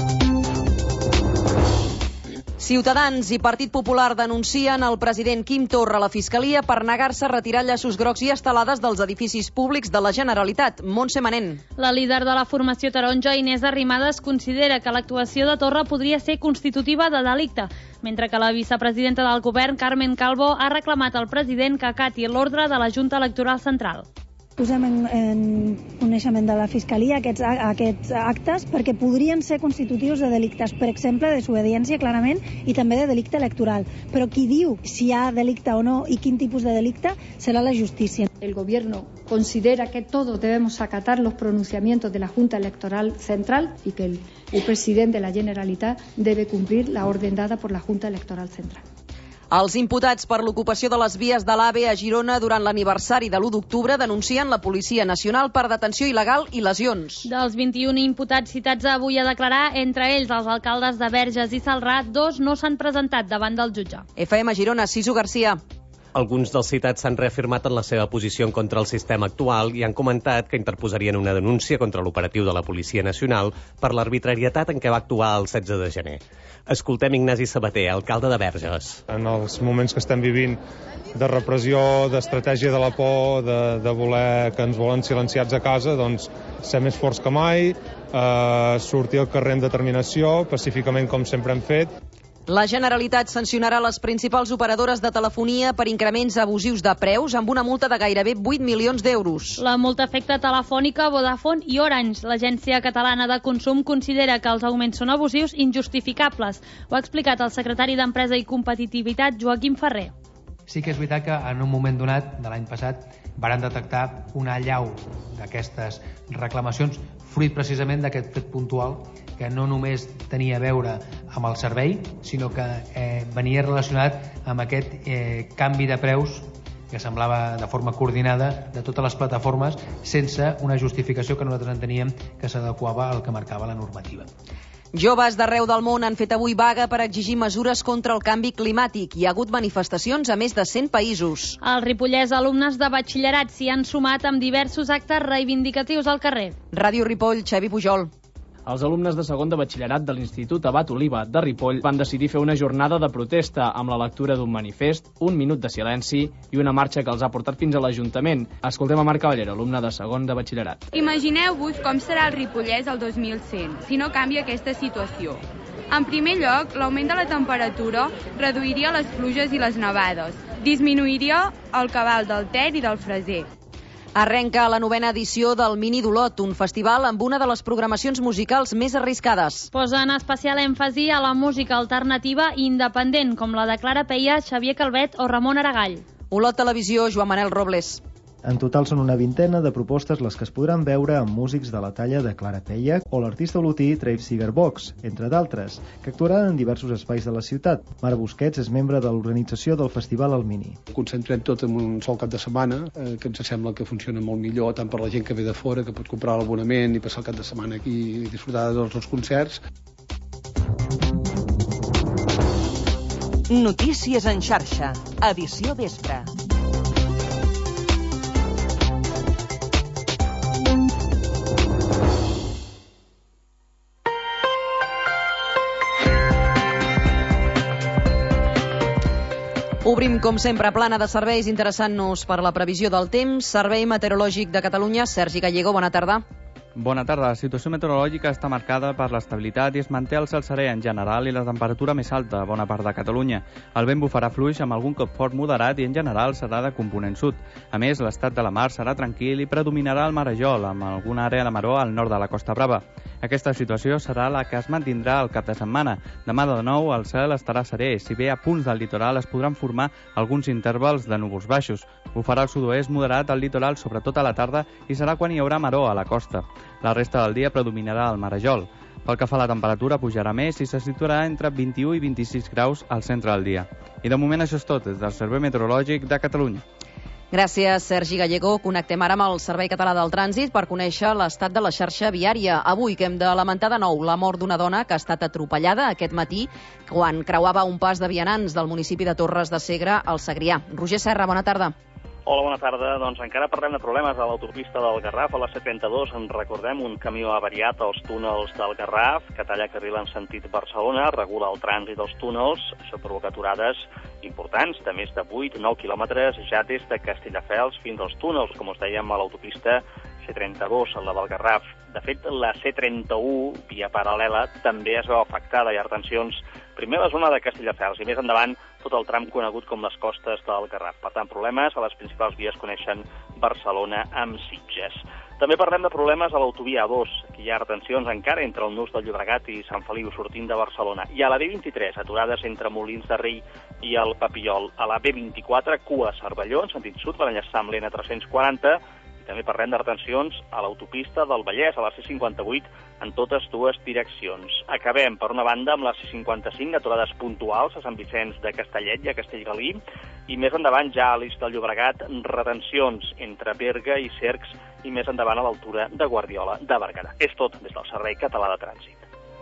Ciutadans i Partit Popular denuncien el president Quim Torra a la Fiscalia per negar-se a retirar llaços grocs i estelades dels edificis públics de la Generalitat. Montse Manent.
La líder de la formació taronja, Inés Arrimadas, considera que l'actuació de Torra podria ser constitutiva de delicte, mentre que la vicepresidenta del govern, Carmen Calvo, ha reclamat al president que acati l'ordre de la Junta Electoral Central.
Posem en, en coneixement de la Fiscalia aquests, aquests actes perquè podrien ser constitutius de delictes, per exemple, de desobediència, clarament, i també de delicte electoral. Però qui diu si hi ha delicte o no i quin tipus de delicte serà la justícia.
El gobierno considera que todos debemos acatar los pronunciamientos de la Junta Electoral Central y que el, el presidente de la Generalitat debe cumplir la orden dada por la Junta Electoral Central.
Els imputats per l'ocupació de les vies de l'AVE a Girona durant l'aniversari de l'u d'octubre denuncien la Policia Nacional per detenció il·legal i lesions.
Dels vint-i-un imputats citats avui a declarar, entre ells els alcaldes de Verges i Celrà, dos no s'han presentat davant del jutge.
F M Girona, Sisu Garcia.
Alguns dels citats s'han reafirmat en la seva posició en contra el sistema actual i han comentat que interposarien una denúncia contra l'operatiu de la Policia Nacional per l'arbitrarietat en què va actuar el setze de gener. Escoltem Ignasi Sabater, alcalde de Verges.
En els moments que estem vivint de repressió, d'estratègia de la por, de, de voler que ens volen silenciats a casa, doncs ser més forts que mai, eh, sortir al carrer amb determinació, pacíficament com sempre hem fet.
La Generalitat sancionarà les principals operadores de telefonia per increments abusius de preus amb una multa de gairebé vuit milions d'euros.
La multa afecta Telefònica, Vodafone i Orange. L'Agència Catalana de Consum considera que els augments són abusius i injustificables. Ho ha explicat el secretari d'Empresa i Competitivitat, Joaquim Ferrer.
Sí que és veritat que en un moment donat de l'any passat varen detectar una allau d'aquestes reclamacions, fruit precisament d'aquest fet puntual que no només tenia a veure amb el servei, sinó que eh, venia relacionat amb aquest eh, canvi de preus que semblava de forma coordinada de totes les plataformes sense una justificació que nosaltres enteníem que s'adequava al que marcava la normativa.
Joves d'arreu del món han fet avui vaga per exigir mesures contra el canvi climàtic. Hi ha hagut manifestacions a més de cent països.
Al Ripollès, alumnes de batxillerat s'hi han sumat amb diversos actes reivindicatius al carrer.
Ràdio Ripoll, Xavi Pujol.
Els alumnes de segon de batxillerat de l'Institut Abat Oliva de Ripoll van decidir fer una jornada de protesta amb la lectura d'un manifest, un minut de silenci i una marxa que els ha portat fins a l'Ajuntament. Escoltem a Marc Cavallero, alumne de segon de batxillerat.
Imagineu-vos com serà el Ripollès el dos mil cent, si no canvia aquesta situació. En primer lloc, l'augment de la temperatura reduiria les pluges i les nevades, disminuiria el cabal del Ter i del Freser.
Arrenca la novena edició del Mini d'Olot, un festival amb una de les programacions musicals més arriscades.
Posen especial èmfasi a la música alternativa i independent, com la de Clara Peia, Xavier Calvet o Ramon Aragall.
Olot Televisió, Joan Manel Robles.
En total són una vintena de propostes les que es podran veure amb músics de la talla de Clara Peia o l'artista olotí Trave Cigar Box, entre d'altres, que actuaran en diversos espais de la ciutat. Marc Busquets és membre de l'organització del Festival El Mini.
Ho concentrem tot en un sol cap de setmana, eh, que ens sembla que funciona molt millor, tant per la gent que ve de fora, que pot comprar l'abonament i passar el cap de setmana aquí i disfrutar de tots els concerts.
Notícies en xarxa, edició vespre.
Obrim, com sempre, plana de serveis interessant-nos per la previsió del temps. Servei Meteorològic de Catalunya, Sergi Gallego, bona tarda.
Bona tarda. La situació meteorològica està marcada per l'estabilitat i es manté el cel serè en general i la temperatura més alta a bona part de Catalunya. El vent bufarà fluix amb algun cop fort moderat i en general serà de component sud. A més, l'estat de la mar serà tranquil i predominarà el marejol, amb alguna àrea de maró al nord de la Costa Brava. Aquesta situació serà la que es mantindrà el cap de setmana. Demà de nou el cel estarà serè, si bé a punts del litoral es podran formar alguns intervals de núvols baixos. Bufarà el sud-oest moderat al litoral, sobretot a la tarda, i serà quan hi haurà maró a la costa. La resta del dia predominarà el marejol. Pel que fa a la temperatura, pujarà més i se situarà entre vint-i-u i vint-i-sis graus al centre del dia. I de moment això és tot, des del Servei Meteorològic de Catalunya.
Gràcies, Sergi Gallego. Connectem ara amb el Servei Català del Trànsit per conèixer l'estat de la xarxa viària. Avui que hem de lamentar de nou la mort d'una dona que ha estat atropellada aquest matí quan creuava un pas de vianants del municipi de Torres de Segre al Segrià. Roger Serra, bona tarda.
Hola, bona tarda. Doncs encara parlem de problemes a l'autopista del Garraf, a la C trenta-dos. En recordem un camió avariat als túnels del Garraf, que talla carril en sentit Barcelona, regula el trànsit dels túnels. Això provoca aturades importants, de més de vuit a nou quilòmetres, ja des de Castelldefels fins als túnels, com us dèiem, a l'autopista C trenta-dos, la del Garraf. De fet, la C trenta-u, via paral·lela, també es veu afectada. Hi ha retencions primer a la zona de Castelldefels i més endavant tot el tram conegut com les costes del Garraf. Per tant, problemes a les principals vies que coneixen Barcelona amb Sitges. També parlem de problemes a l'autovia A dos. Aquí hi ha retencions encara entre el nus del Llobregat i Sant Feliu sortint de Barcelona. I a la B vint-i-tres, aturades entre Molins de Rei i el Papillol. A la B vint-i-quatre, cua Cervelló, en sentit sud, per enllaçar amb l'N tres-cents quaranta. També parlem de retencions a l'autopista del Vallès, a la C cinquanta-vuit, en totes dues direccions. Acabem, per una banda, amb la C cinquanta-cinc, aturades puntuals a Sant Vicenç de Castellet i a Castellgalí, i més endavant, ja a l'Eix del Llobregat, retencions entre Berga i Cercs, i més endavant a l'altura de Guardiola de Berguedà. És tot des del Servei Català de Trànsit.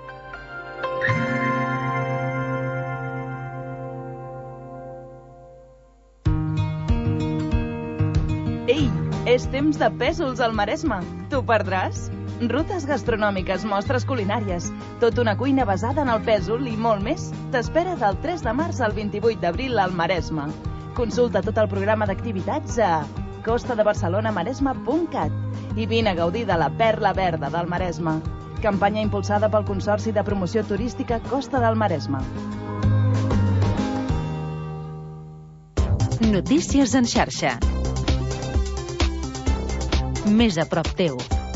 Ei, és temps de pèsols al Maresme. T'ho perdràs? Rutes gastronòmiques, mostres culinàries, tota una cuina basada en el pèsol i molt més. T'espera del tres de març al vint-i-vuit d'abril al Maresme. Consulta tot el programa d'activitats a costa de barcelona maresme punt cat i vine a gaudir de la perla verda del Maresme. Campanya impulsada pel Consorci de Promoció Turística Costa del Maresme.
Notícies en xarxa. Més a prop teu.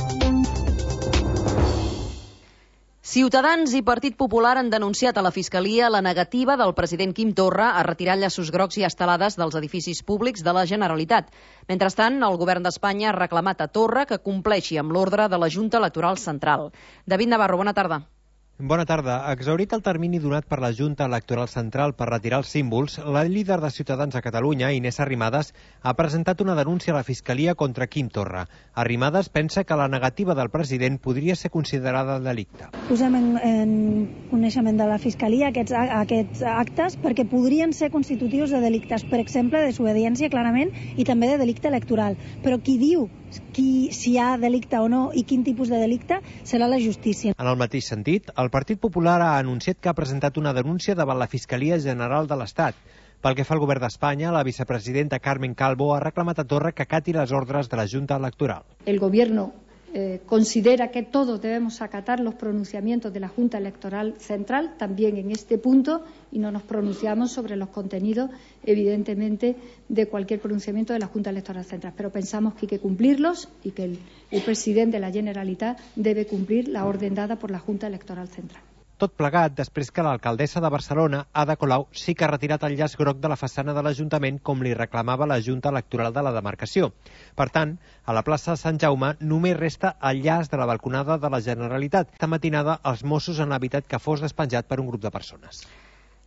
Ciutadans i Partit Popular han denunciat a la Fiscalia la negativa del president Quim Torra a retirar llaços grocs i estelades dels edificis públics de la Generalitat. Mentrestant, el govern d'Espanya ha reclamat a Torra que compleixi amb l'ordre de la Junta Electoral Central. David Navarro, bona tarda.
Bona tarda. Exhaurit el termini donat per la Junta Electoral Central per retirar els símbols, la líder de Ciutadans a Catalunya, Inés Arrimadas, ha presentat una denúncia a la Fiscalia contra Quim Torra. Arrimadas pensa que la negativa del president podria ser considerada delicte.
Posem en, en coneixement de la Fiscalia aquests, aquests actes perquè podrien ser constitutius de delictes, per exemple, de desobediència, clarament, i també de delicte electoral. Però qui diu qui, si hi ha delicte o no i quin tipus de delicte serà la justícia.
En el mateix sentit, el Partit Popular ha anunciat que ha presentat una denúncia davant la Fiscalia General de l'Estat. Pel que fa al govern d'Espanya, la vicepresidenta Carmen Calvo ha reclamat a Torra que acati les ordres de la Junta Electoral.
El gobierno eh, considera que todos debemos acatar los pronunciamientos de la Junta Electoral Central, también en este punto, y no nos pronunciamos sobre los contenidos, evidentemente, de cualquier pronunciamiento de la Junta Electoral Central. Pero pensamos que hay que cumplirlos y que el, el presidente de la Generalitat debe cumplir la orden dada por la Junta Electoral Central.
Tot plegat després que l'alcaldessa de Barcelona, Ada Colau, sí que ha retirat el llaç groc de la façana de l'Ajuntament com li reclamava la Junta Electoral de la demarcació. Per tant, a la plaça de Sant Jaume només resta el llaç de la balconada de la Generalitat. Esta matinada els Mossos han evitat que fos despenjat per un grup de persones.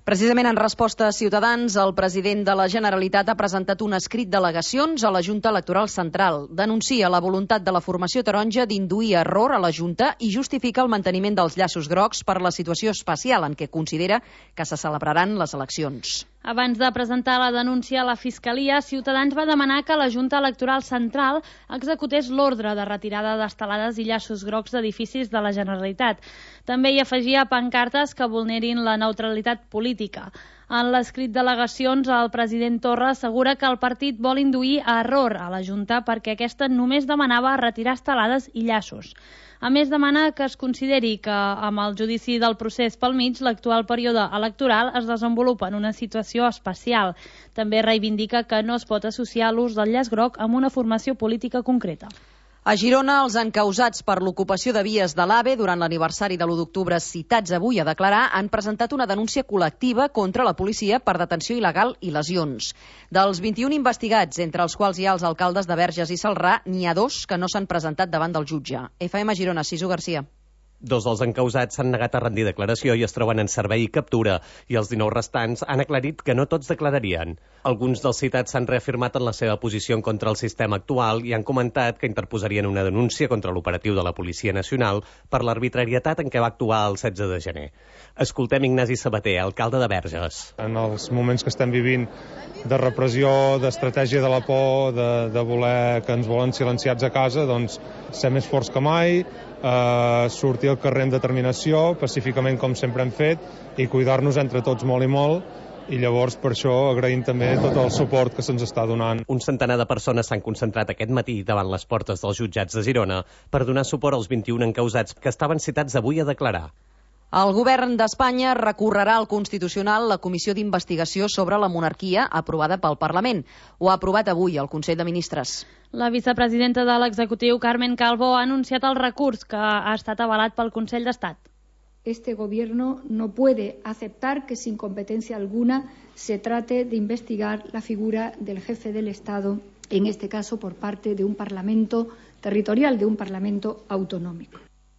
Precisament en resposta a Ciutadans, el president de la Generalitat ha presentat un escrit d'al·legacions a la Junta Electoral Central. Denuncia la voluntat de la formació taronja d'induir error a la Junta i justifica el manteniment dels llaços grocs per la situació especial en què considera que se celebraran les eleccions.
Abans de presentar la denúncia a la Fiscalia, Ciutadans va demanar que la Junta Electoral Central executés l'ordre de retirada d'estelades i llaços grocs d'edificis de la Generalitat. També hi afegia pancartes que vulnerin la neutralitat política. En l'escrit d'al·legacions, el president Torra assegura que el partit vol induir a error a la Junta perquè aquesta només demanava retirar estelades i llaços. A més, demana que es consideri que, amb el judici del procés pel mig, l'actual període electoral es desenvolupa en una situació especial. També reivindica que no es pot associar l'ús del llaç groc amb una formació política concreta.
A Girona, els encausats per l'ocupació de vies de l'AVE durant l'aniversari de l'u d'octubre citats avui a declarar han presentat una denúncia col·lectiva contra la policia per detenció il·legal i lesions. Dels vint-i-un investigats, entre els quals hi ha els alcaldes de Verges i Celrà, n'hi ha dos que no s'han presentat davant del jutge. F M Girona, Sisu Garcia.
Dos dels encausats s'han negat a rendir declaració i es troben en servei i captura, i els dinou restants han aclarit que no tots declararien. Alguns dels citats s'han reafirmat en la seva posició en contra el sistema actual i han comentat que interposarien una denúncia contra l'operatiu de la Policia Nacional per l'arbitrarietat en què va actuar el setze de gener. Escoltem Ignasi Sabater, alcalde de Verges.
En els moments que estem vivint de repressió, d'estratègia de la por, de, de voler que ens volen silenciats a casa, doncs ser més forts que mai, eh, sortir al carrer amb determinació, pacíficament com sempre hem fet, i cuidar-nos entre tots molt i molt, i llavors per això agraïm també tot el suport que se'ns està donant.
Un centenar de persones s'han concentrat aquest matí davant les portes dels jutjats de Girona per donar suport als vint-i-un encausats que estaven citats avui a declarar.
El govern d'Espanya recorrerà al Constitucional la comissió d'investigació sobre la monarquia aprovada pel Parlament. Ho ha aprovat avui el Consell de Ministres.
La vicepresidenta de l'executiu, Carmen Calvo, ha anunciat el recurs que ha estat avalat pel Consell d'Estat.
Este gobierno no puede aceptar que sin competencia alguna se trate de investigar la figura del jefe del Estado, en este caso por parte de un Parlamento territorial, de un Parlamento autonómico.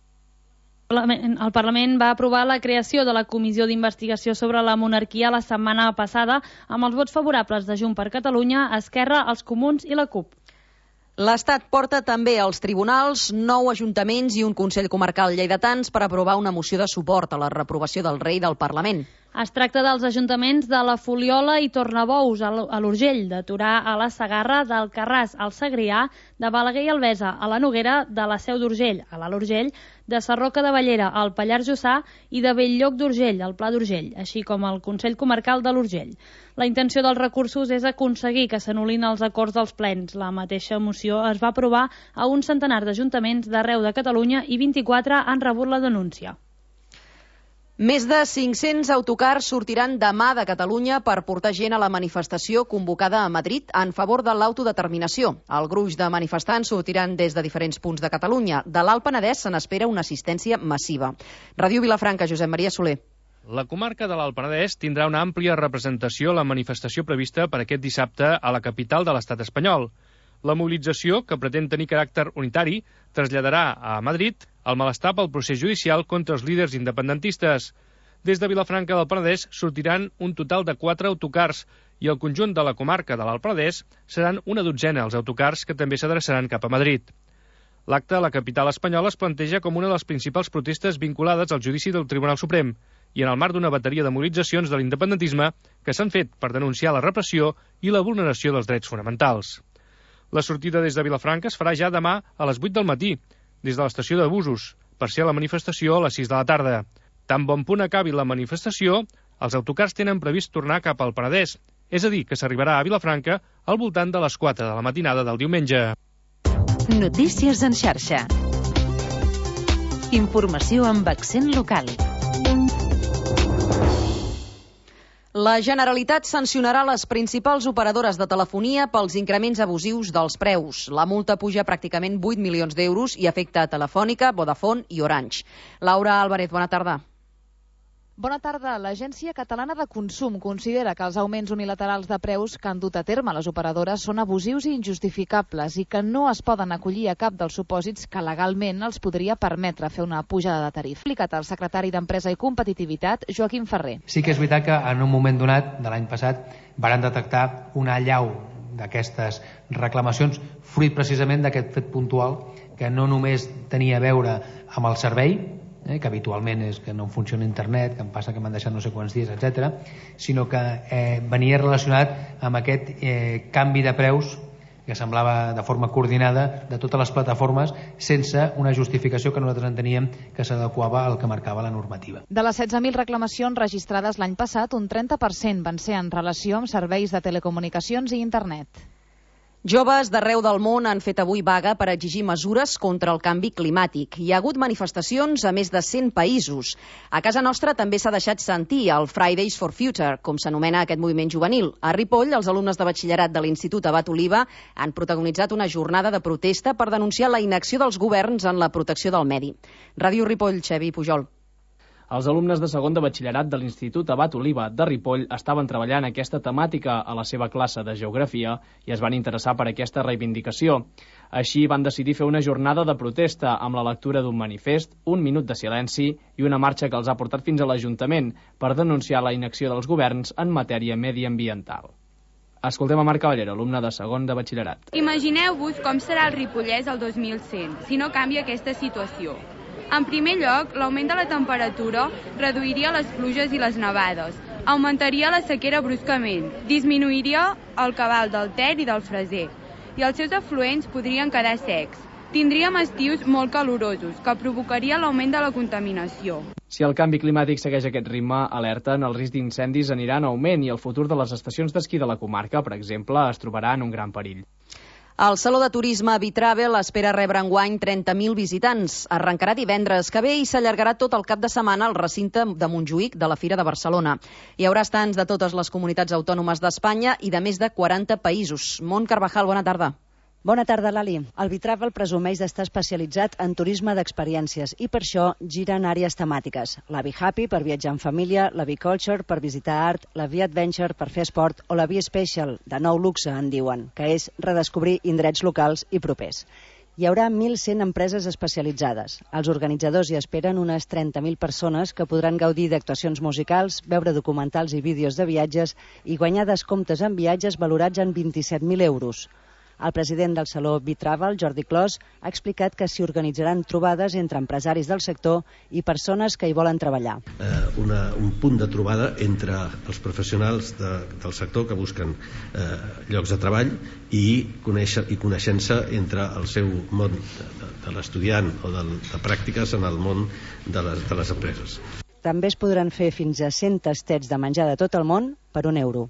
El Parlament va aprovar la creació de la Comissió d'Investigació sobre la Monarquia la setmana passada amb els vots favorables de Junts per Catalunya, Esquerra, els Comuns i la CUP.
L'Estat porta també als tribunals nou ajuntaments i un Consell Comarcal lleidatans per aprovar una moció de suport a la reprovació del rei del Parlament.
Es tracta dels ajuntaments de la Fuliola i Tornabous, a l'Urgell, de Torà a la Segarra, d'Alcarràs al Segrià, de Balaguer i Albesa a la Noguera, de la Seu d'Urgell a l'Alt Urgell, de Sarroca de Bellera al Pallars Jussà i de Belllloc d'Urgell al Pla d'Urgell, així com el Consell Comarcal de l'Urgell. La intenció dels recursos és aconseguir que s'anul·lin els acords dels plens. La mateixa moció es va aprovar a un centenar d'ajuntaments d'arreu de Catalunya i vint-i-quatre han rebut la denúncia.
Més de cinc-cents autocars sortiran demà de Catalunya per portar gent a la manifestació convocada a Madrid en favor de l'autodeterminació. El gruix de manifestants sortiran des de diferents punts de Catalunya. De l'Alt Penedès se n'espera una assistència massiva. Ràdio Vilafranca, Josep Maria Soler.
La comarca de l'Alt Penedès tindrà una àmplia representació a la manifestació prevista per aquest dissabte a la capital de l'estat espanyol. La mobilització, que pretén tenir caràcter unitari, traslladarà a Madrid el malestar pel procés judicial contra els líders independentistes. Des de Vilafranca del Penedès sortiran un total de quatre autocars i el conjunt de la comarca de l'Alt Penedès seran una dotzena els autocars que també s'adreçaran cap a Madrid. L'acte a la capital espanyola es planteja com una de les principals protestes vinculades al judici del Tribunal Suprem i en el marc d'una bateria de mobilitzacions de l'independentisme que s'han fet per denunciar la repressió i la vulneració dels drets fonamentals. La sortida des de Vilafranca es farà ja demà a les vuit del matí, des de l'estació de busos, per ser a la manifestació a les sis de la tarda. Tan bon punt acabi la manifestació, els autocars tenen previst tornar cap al Penedès, és a dir, que s'arribarà a Vilafranca al voltant de les quatre de la matinada del diumenge.
Notícies en xarxa. Informació amb accent local.
La Generalitat sancionarà les principals operadores de telefonia pels increments abusius dels preus. La multa puja pràcticament vuit milions d'euros i afecta a Telefònica, Vodafone i Orange. Laura Álvarez, bona tarda.
Bona tarda. L'Agència Catalana de Consum considera que els augments unilaterals de preus que han dut a terme les operadores són abusius i injustificables i que no es poden acollir a cap dels supòsits que legalment els podria permetre fer una pujada de tarifa. Explicat el secretari d'Empresa i Competitivitat, Joaquim Ferrer.
Sí que és veritat que en un moment donat de l'any passat varen detectar una allau d'aquestes reclamacions, fruit precisament d'aquest fet puntual que no només tenia a veure amb el servei, Eh, que habitualment és que no funciona internet, que em passa que m'han deixat no sé quants dies, etcètera, sinó que eh, venia relacionat amb aquest eh, canvi de preus que semblava de forma coordinada de totes les plataformes sense una justificació que nosaltres enteníem que s'adequava al que marcava la normativa.
De les setze mil reclamacions registrades l'any passat, un trenta per cent van ser en relació amb serveis de telecomunicacions i internet.
Joves d'arreu del món han fet avui vaga per exigir mesures contra el canvi climàtic. Hi ha hagut manifestacions a més de cent països. A casa nostra també s'ha deixat sentir el Fridays for Future, com s'anomena aquest moviment juvenil. A Ripoll, els alumnes de batxillerat de l'Institut Abat Oliva han protagonitzat una jornada de protesta per denunciar la inacció dels governs en la protecció del medi. Ràdio Ripoll, Xevi Pujol.
Els alumnes de segon de batxillerat de l'Institut Abat Oliva de Ripoll estaven treballant aquesta temàtica a la seva classe de geografia i es van interessar per aquesta reivindicació. Així van decidir fer una jornada de protesta amb la lectura d'un manifest, un minut de silenci i una marxa que els ha portat fins a l'Ajuntament per denunciar la inacció dels governs en matèria mediambiental. Escoltem a Marc Caballero, alumne de segon de batxillerat.
Imagineu-vos com serà el Ripollès el dos mil cent si no canvia aquesta situació. En primer lloc, l'augment de la temperatura reduiria les pluges i les nevades, augmentaria la sequera bruscament, disminuiria el cabal del Ter i del Freser, i els seus afluents podrien quedar secs. Tindríem estius molt calorosos, que provocaria l'augment de la contaminació.
Si el canvi climàtic segueix aquest ritme, alerten, el risc d'incendis anirà en augment i el futur de les estacions d'esquí de la comarca, per exemple, es trobarà en un gran perill.
El Saló de Turisme Bitravel espera rebre enguany trenta mil visitants. Arrencarà divendres que ve i s'allargarà tot el cap de setmana al recinte de Montjuïc de la Fira de Barcelona. Hi haurà estants de totes les comunitats autònomes d'Espanya i de més de quaranta països. Mont Carvajal, bona tarda.
Bona tarda, Lali. El Bitravel presumeix d'estar especialitzat en turisme d'experiències i per això gira en àrees temàtiques. La Bi-Happy per viatjar en família, la Bi-Culture per visitar art, la Bi-Adventure per fer esport o la Bi-Special, de nou luxe en diuen, que és redescobrir indrets locals i propers. Hi haurà mil cent empreses especialitzades. Els organitzadors hi esperen unes trenta mil persones que podran gaudir d'actuacions musicals, veure documentals i vídeos de viatges i guanyar descomptes en viatges valorats en vint-i-set mil euros. El president del Saló Bitravel, Jordi Clos, ha explicat que s'hi organitzaran trobades entre empresaris del sector i persones que hi volen treballar.
Eh, una, un punt de trobada entre els professionals de, del sector que busquen eh, llocs de treball i, conèixer, i coneixença entre el seu món de, de, de l'estudiant o de, de pràctiques en el món de les, de les empreses.
També es podran fer fins a cent tastets de menjar de tot el món per un euro.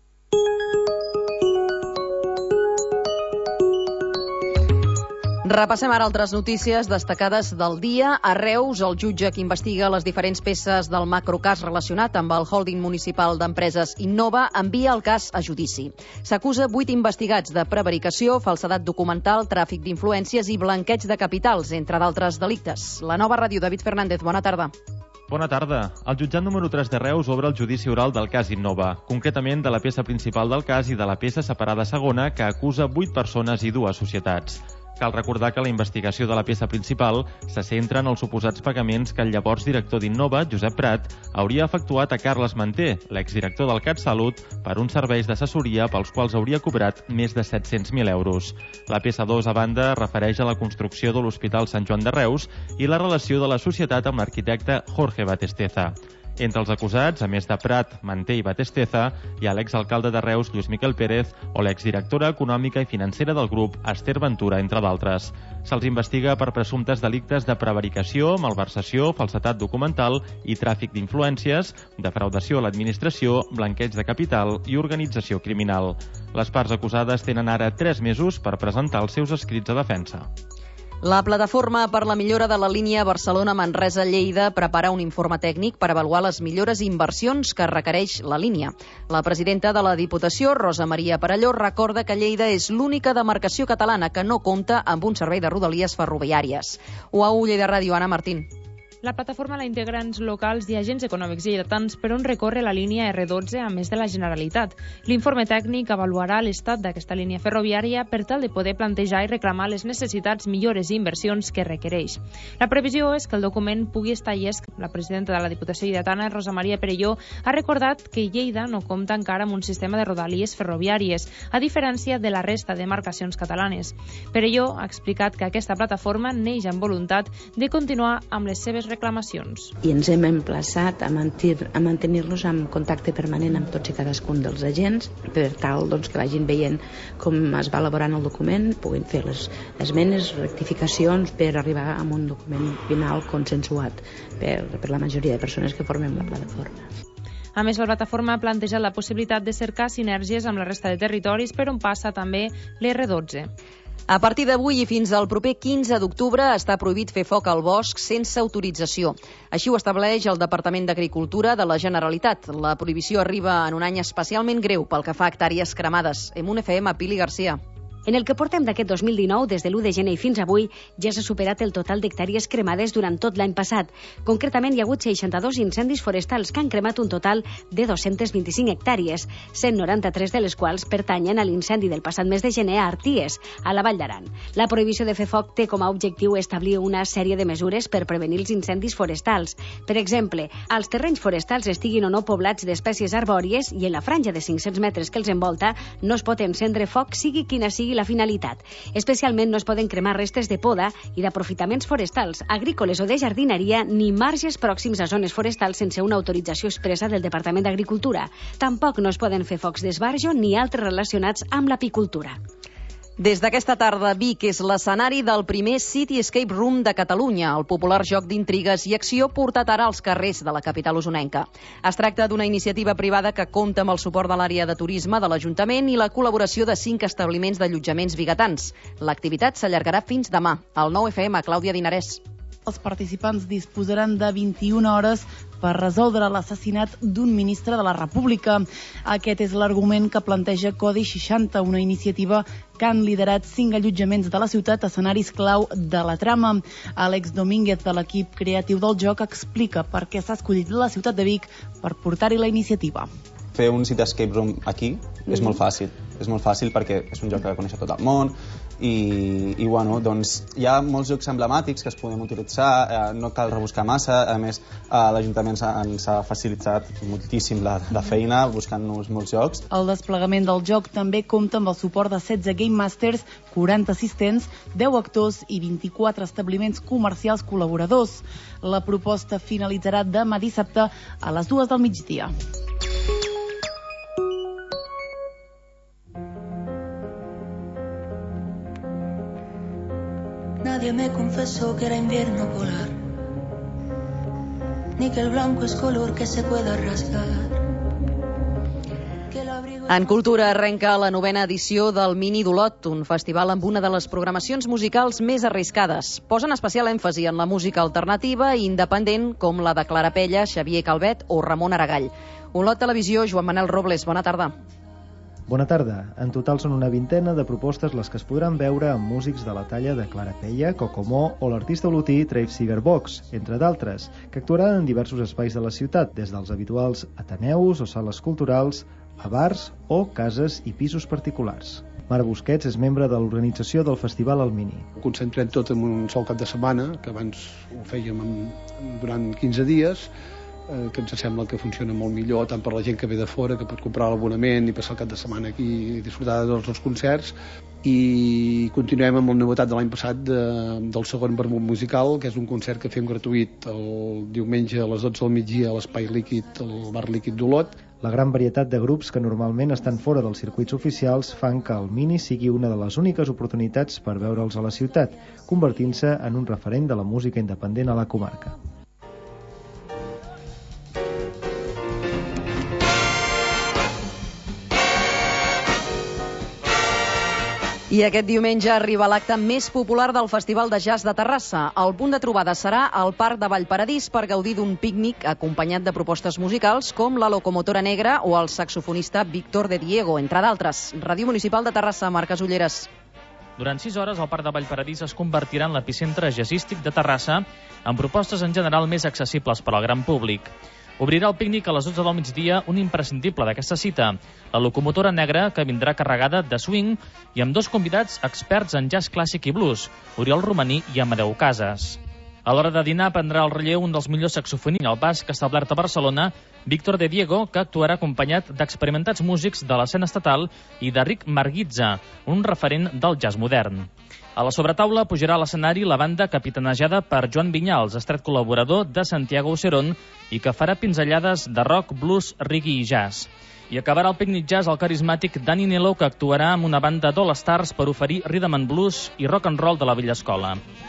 Repassem ara altres notícies destacades del dia. A Reus, el jutge que investiga les diferents peces del macrocàs relacionat amb el holding municipal d'empreses Innova envia el cas a judici. S'acusa vuit investigats de prevaricació, falsedat documental, tràfic d'influències i blanqueig de capitals, entre d'altres delictes. La Nova Ràdio, David Fernández, bona tarda.
Bona tarda. El jutjat número tres de Reus obre el judici oral del cas Innova, concretament de la peça principal del cas i de la peça separada segona que acusa vuit persones i dues societats. Cal recordar que la investigació de la peça principal se centra en els suposats pagaments que el llavors director d'Innova, Josep Prat, hauria efectuat a Carles Manté, l'exdirector del CatSalut, per uns serveis d'assessoria pels quals hauria cobrat més de set-cents mil euros. La peça dos, a banda, refereix a la construcció de l'Hospital Sant Joan de Reus i la relació de la societat amb l'arquitecte Jorge Batesteza. Entre els acusats, a més de Prat, Manté i Batesteza, hi ha l'exalcalde de Reus, Lluís Miquel Pérez, o l'exdirectora econòmica i financera del grup, Esther Ventura, entre d'altres. Se'ls investiga per presumptes delictes de prevaricació, malversació, falsetat documental i tràfic d'influències, defraudació a l'administració, blanqueig de capital i organització criminal. Les parts acusades tenen ara tres mesos per presentar els seus escrits de defensa.
La plataforma per la millora de la línia Barcelona-Manresa-Lleida prepara un informe tècnic per avaluar les millores i inversions que requereix la línia. La presidenta de la Diputació, Rosa Maria Perelló, recorda que Lleida és l'única demarcació catalana que no compta amb un servei de rodalies ferroviàries. U A U Lleida Ràdio, Anna Martín.
La plataforma la integra ens locals i agents econòmics lleidatans per on recorre la línia erre dotze a més de la Generalitat. L'informe tècnic avaluarà l'estat d'aquesta línia ferroviària per tal de poder plantejar i reclamar les necessitats, millores i inversions que requereix. La previsió és que el document pugui estar llest. La presidenta de la Diputació lleidatana, Rosa Maria Perelló, ha recordat que Lleida no compta encara amb un sistema de rodalies ferroviàries, a diferència de la resta de demarcacions catalanes. Perelló ha explicat que aquesta plataforma neix amb voluntat de continuar amb les seves reclamacions.
I ens hem emplaçat a, mantir, a mantenir-nos en contacte permanent amb tots i cadascun dels agents per tal doncs, que vagin veient com es va elaborant el document, puguin fer les esmenes, rectificacions per arribar a un document final consensuat per, per la majoria de persones que formem la plataforma.
A més, la plataforma ha plantejat la possibilitat de cercar sinergies amb la resta de territoris per on passa també l'erre dotze.
A partir d'avui i fins al proper quinze d'octubre està prohibit fer foc al bosc sense autorització. Així ho estableix el Departament d'Agricultura de la Generalitat. La prohibició arriba en un any especialment greu pel que fa a hectàrees cremades. En un F M, Pili Garcia.
En el que portem d'aquest dos mil dinou, des de l'u de gener i fins avui, ja s'ha superat el total d'hectàrees cremades durant tot l'any passat. Concretament, hi ha hagut seixanta-dos incendis forestals que han cremat un total de dos-centes vint-i-cinc hectàrees, cent noranta-tres de les quals pertanyen a l'incendi del passat mes de gener a Arties, a la Vall d'Aran. La prohibició de fer foc té com a objectiu establir una sèrie de mesures per prevenir els incendis forestals. Per exemple, els terrenys forestals estiguin o no poblats d'espècies arbòries i en la franja de cinc-cents metres que els envolta no es pot encendre foc, sigui quina sigui la finalitat. Especialment no es poden cremar restes de poda i d'aprofitaments forestals, agrícoles o de jardineria, ni marges pròxims a zones forestals sense una autorització expressa del Departament d'Agricultura. Tampoc no es poden fer focs d'esbarjo ni altres relacionats amb l'apicultura.
Des d'aquesta tarda, Vic és l'escenari del primer City Escape Room de Catalunya. El popular joc d'intrigues i acció portat ara als carrers de la capital usonenca. Es tracta d'una iniciativa privada que compta amb el suport de l'àrea de turisme de l'Ajuntament i la col·laboració de cinc establiments d'allotjaments vigatans. L'activitat s'allargarà fins demà. Al nou F M, Clàudia Dinarès.
Els participants disposaran de vint-i-una hores per resoldre l'assassinat d'un ministre de la República. Aquest és l'argument que planteja Codi seixanta, una iniciativa que han liderat cinc allotjaments de la ciutat, escenaris clau de la trama. Àlex Domínguez, de l'equip creatiu del joc, explica per què s'ha escollit la ciutat de Vic per portar-hi la iniciativa.
Fer un City Escape Room aquí és molt fàcil. És molt fàcil perquè és un joc que coneix tot el món i, i bueno, doncs hi ha molts jocs emblemàtics que es poden utilitzar, eh, no cal rebuscar massa, a més eh, l'Ajuntament ens ha facilitat moltíssim la, la feina buscant-nos molts jocs.
El desplegament del joc també compta amb el suport de setze Game Masters, quaranta assistents, deu actors i vint-i-quatre establiments comercials col·laboradors. La proposta finalitzarà demà dissabte a les dues del migdia.
Nadie me confesó que era invierno polar, ni que el blanco es color que se pueda rasgar.
En cultura arrenca la novena edició del Mini d'Olot, un festival amb una de les programacions musicals més arriscades. Posen especial èmfasi en la música alternativa i independent, com la de Clara Pella, Xavier Calvet o Ramon Aragall. Olot Televisió, Joan Manel Robles, bona tarda.
Bona tarda. En total són una vintena de propostes les que es podran veure amb músics de la talla de Clara Pella, Cocomó o l'artista olotí Trave Cigarbox, entre d'altres, que actuaran en diversos espais de la ciutat, des dels habituals ateneus o sales culturals, a bars o cases i pisos particulars. Marc Busquets és membre de l'organització del Festival El Mini.
Ho concentrem tot en un sol cap de setmana, que abans ho fèiem durant quinze dies, que ens sembla que funciona molt millor tant per la gent que ve de fora, que pot comprar l'abonament i passar el cap de setmana aquí i disfrutar de tots els concerts, i continuem amb la novetat de l'any passat de, del segon vermut musical, que és un concert que fem gratuït el diumenge a les dotze del migdia a l'Espai Líquid, al Bar Líquid d'Olot.
La gran varietat de grups que normalment estan fora dels circuits oficials fan que el Mini sigui una de les úniques oportunitats per veure'ls a la ciutat, convertint-se en un referent de la música independent a la comarca.
I aquest diumenge arriba l'acte més popular del Festival de Jazz de Terrassa. El punt de trobada serà al Parc de Vallparadís per gaudir d'un pícnic acompanyat de propostes musicals com la Locomotora Negra o el saxofonista Víctor de Diego, entre d'altres. Ràdio Municipal de Terrassa, Marc Casulleres.
Durant sis hores, el Parc de Vallparadís es convertirà en l'epicentre jazzístic de Terrassa, amb propostes en general més accessibles per al gran públic. Obrirà el pícnic a les dotze del migdia, un imprescindible d'aquesta cita, la locomotora negra, que vindrà carregada de swing i amb dos convidats experts en jazz clàssic i blues, Oriol Romaní i Amadeu Casas. A l'hora de dinar prendrà el relleu un dels millors saxofonins al basc establert a Barcelona, Víctor de Diego, que actuarà acompanyat d'experimentats músics de l'escena estatal i de Rick Marguitza, un referent del jazz modern. A la sobretaula pujarà a l'escenari la banda capitanejada per Joan Vinyals, estret col·laborador de Santiago Ocerón i que farà pinzellades de rock, blues, reggae i jazz. I acabarà el pícnic jazz el carismàtic Dani Nelo, que actuarà amb una banda d'All Stars per oferir rhythm and blues i rock and roll de la vella escola.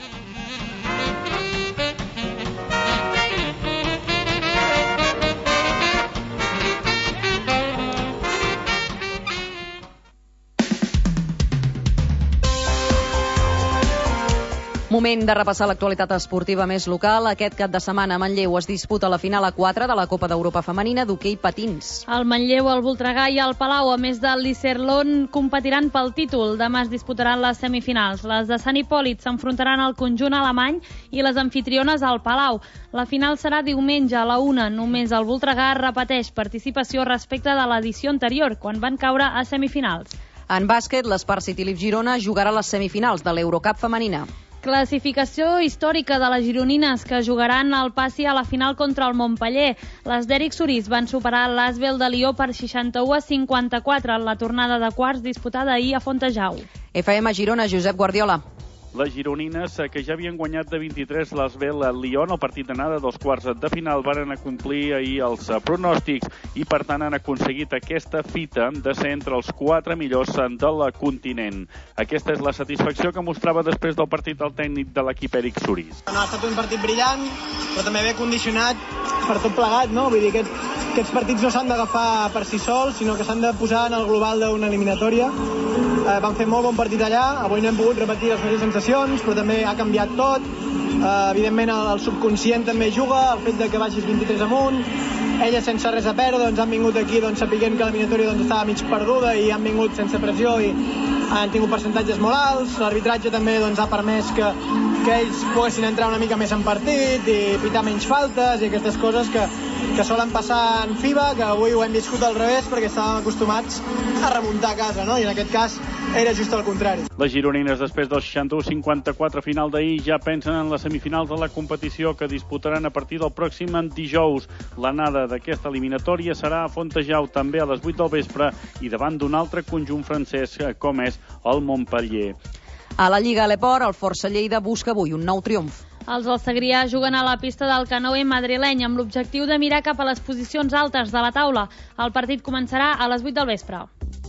Moment de repassar l'actualitat esportiva més local. Aquest cap de setmana a Manlleu es disputa la final a quatre de la Copa d'Europa femenina d'hoquei patins.
El Manlleu, el Voltregà i el Palau, a més del l'Iserlon, competiran pel títol. Demà es disputaran les semifinals. Les de Sant Hipòlit s'enfrontaran al conjunt alemany i les anfitriones al Palau. La final serà diumenge a la una. Només el Voltregà repeteix participació respecte de l'edició anterior, quan van caure a semifinals.
En bàsquet, l'Espar City Leaf Girona jugarà les semifinals de l'Eurocup femenina.
Classificació històrica de les gironines, que jugaran al passi a la final contra el Montpeller. Les d'Eric Sorís van superar l'Asbel de Lió per seixanta-u a cinquanta-quatre en la tornada de quarts disputada ahir a Fontejau.
F M Girona, Josep Guardiola.
Les gironines, que ja havien guanyat de vint-i-tres l'Asbel a Lyon, el partit d'anada dels quarts de final, van acomplir ahir els pronòstics i, per tant, han aconseguit aquesta fita de ser entre els quatre millors del continent. Aquesta és la satisfacció que mostrava després del partit el tècnic de l'equip Eric Sorís.
No, ha estat un partit brillant, però també ben condicionat per tot plegat, no? Vull dir, aquests, aquests partits no s'han d'agafar per si sols, sinó que s'han de posar en el global d'una eliminatòria. Eh, van fer molt bon partit allà, avui no hem pogut repetir les mateixes sensacions, però també ha canviat tot. Uh, evidentment el, el subconscient també juga, el fet de que vagis vint-i-tres amunt, elles sense res a perdre doncs, han vingut aquí doncs, sapiguent que l'eliminatòria doncs, estava mig perduda i han vingut sense pressió i han tingut percentatges molt alts. L'arbitratge també doncs, ha permès que, que ells poguessin entrar una mica més en partit i pitar menys faltes i aquestes coses que, que solen passar en FIBA, que avui ho hem viscut al revés perquè estàvem acostumats a remuntar a casa, no? I en aquest cas era just al contrari.
Les gironines, després del seixanta-u a cinquanta-quatre final d'ahir, ja pensen en les semifinals de la competició que disputaran a partir del pròxim dijous. L'anada d'aquesta eliminatòria serà a Fontejau també a les vuit del vespre i davant d'un altre conjunt francès com és el Montpellier.
A la Lliga Aleport, el Força Lleida busca avui un nou triomf.
Els del Segrià juguen a la pista del canoe madrileny amb l'objectiu de mirar cap a les posicions altes de la taula. El partit començarà a les vuit del vespre.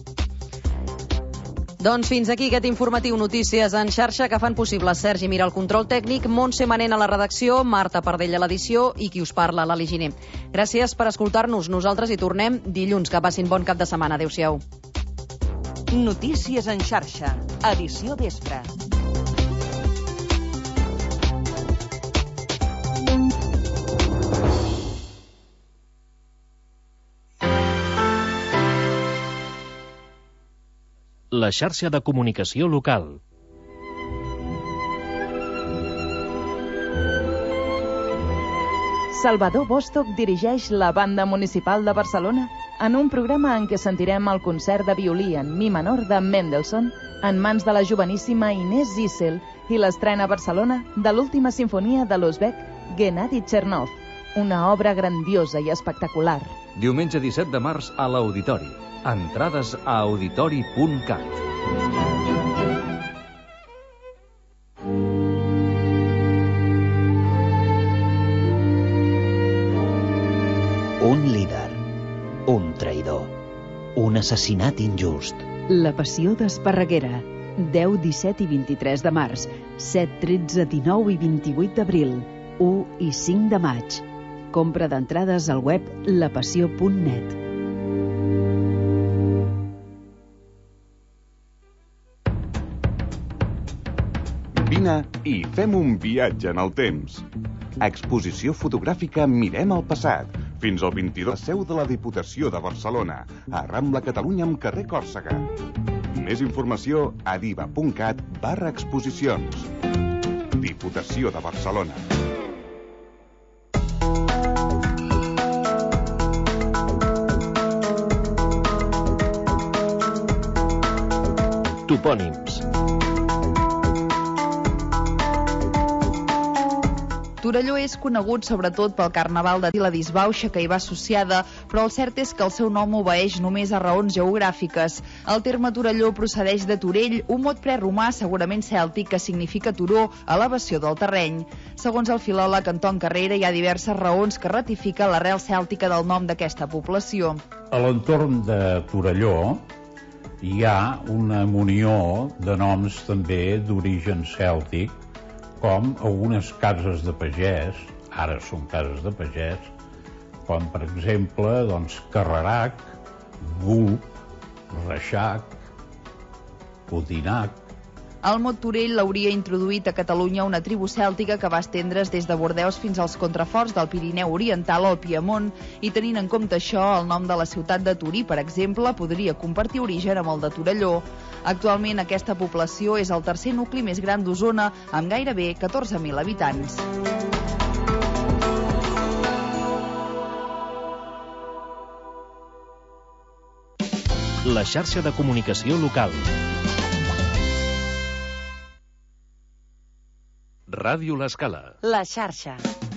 Doncs fins aquí aquest informatiu Notícies en xarxa que fan possible Sergi Mira el control tècnic, Montse Manent a la redacció, Marta Pardell a l'edició i qui us parla, Lali Giner. Gràcies per escoltar-nos. Nosaltres hi tornem dilluns. Que passin bon cap de setmana. Adéu-siau.
Notícies en xarxa. Edició vespre.
La xarxa de comunicació local.
Salvador Bostock dirigeix la Banda Municipal de Barcelona en un programa en què sentirem el concert de violí en mi menor de Mendelssohn en mans de la joveníssima Inés Zissel i l'estrena a Barcelona de l'última sinfonia de l'uzbek Gennady Chernov, una obra grandiosa i espectacular.
Diumenge disset de març a l'Auditori. Entrades a auditori punt cat.
Un líder, un traïdor, un assassinat injust.
La passió d'Esparreguera, deu, disset i vint-i-tres de març, set, tretze, dinou i vint-i-vuit d'abril, u i cinc de maig. Compra d'entrades al web la passió punt net.
Vine i fem un viatge en el temps. Exposició fotogràfica Mirem el passat. Fins al vint-i-dos, seu de la Diputació de Barcelona, a Rambla Catalunya amb carrer Còrsega. Més informació a diva.cat barra exposicions. Diputació de Barcelona.
Topònims.
Torelló és conegut sobretot pel carnaval de la disbauxa que hi va associada, però el cert és que el seu nom obeeix només a raons geogràfiques. El terme Torelló procedeix de Torell, un mot preromà segurament cèltic que significa turó, elevació del terreny. Segons el filòleg Anton Carrera, hi ha diverses raons que ratifiquen l'arrel cèltica del nom d'aquesta població.
A l'entorn de Torelló hi ha una munió de noms també d'origen cèltic, com algunes cases de pagès, ara són cases de pagès, com per exemple doncs, Carrerac, Gulp, Reixac, Podinac.
El mot Torell l'hauria introduït a Catalunya una tribu cèltica que va estendre's des de Bordeus fins als contraforts del Pirineu Oriental o el Piemont, i tenint en compte això, el nom de la ciutat de Torí, per exemple, podria compartir origen amb el de Torelló. Actualment aquesta població és el tercer nucli més gran d'Osona, amb gairebé catorze mil habitants.
La xarxa de comunicació local.
Ràdio L'Escala.
La xarxa.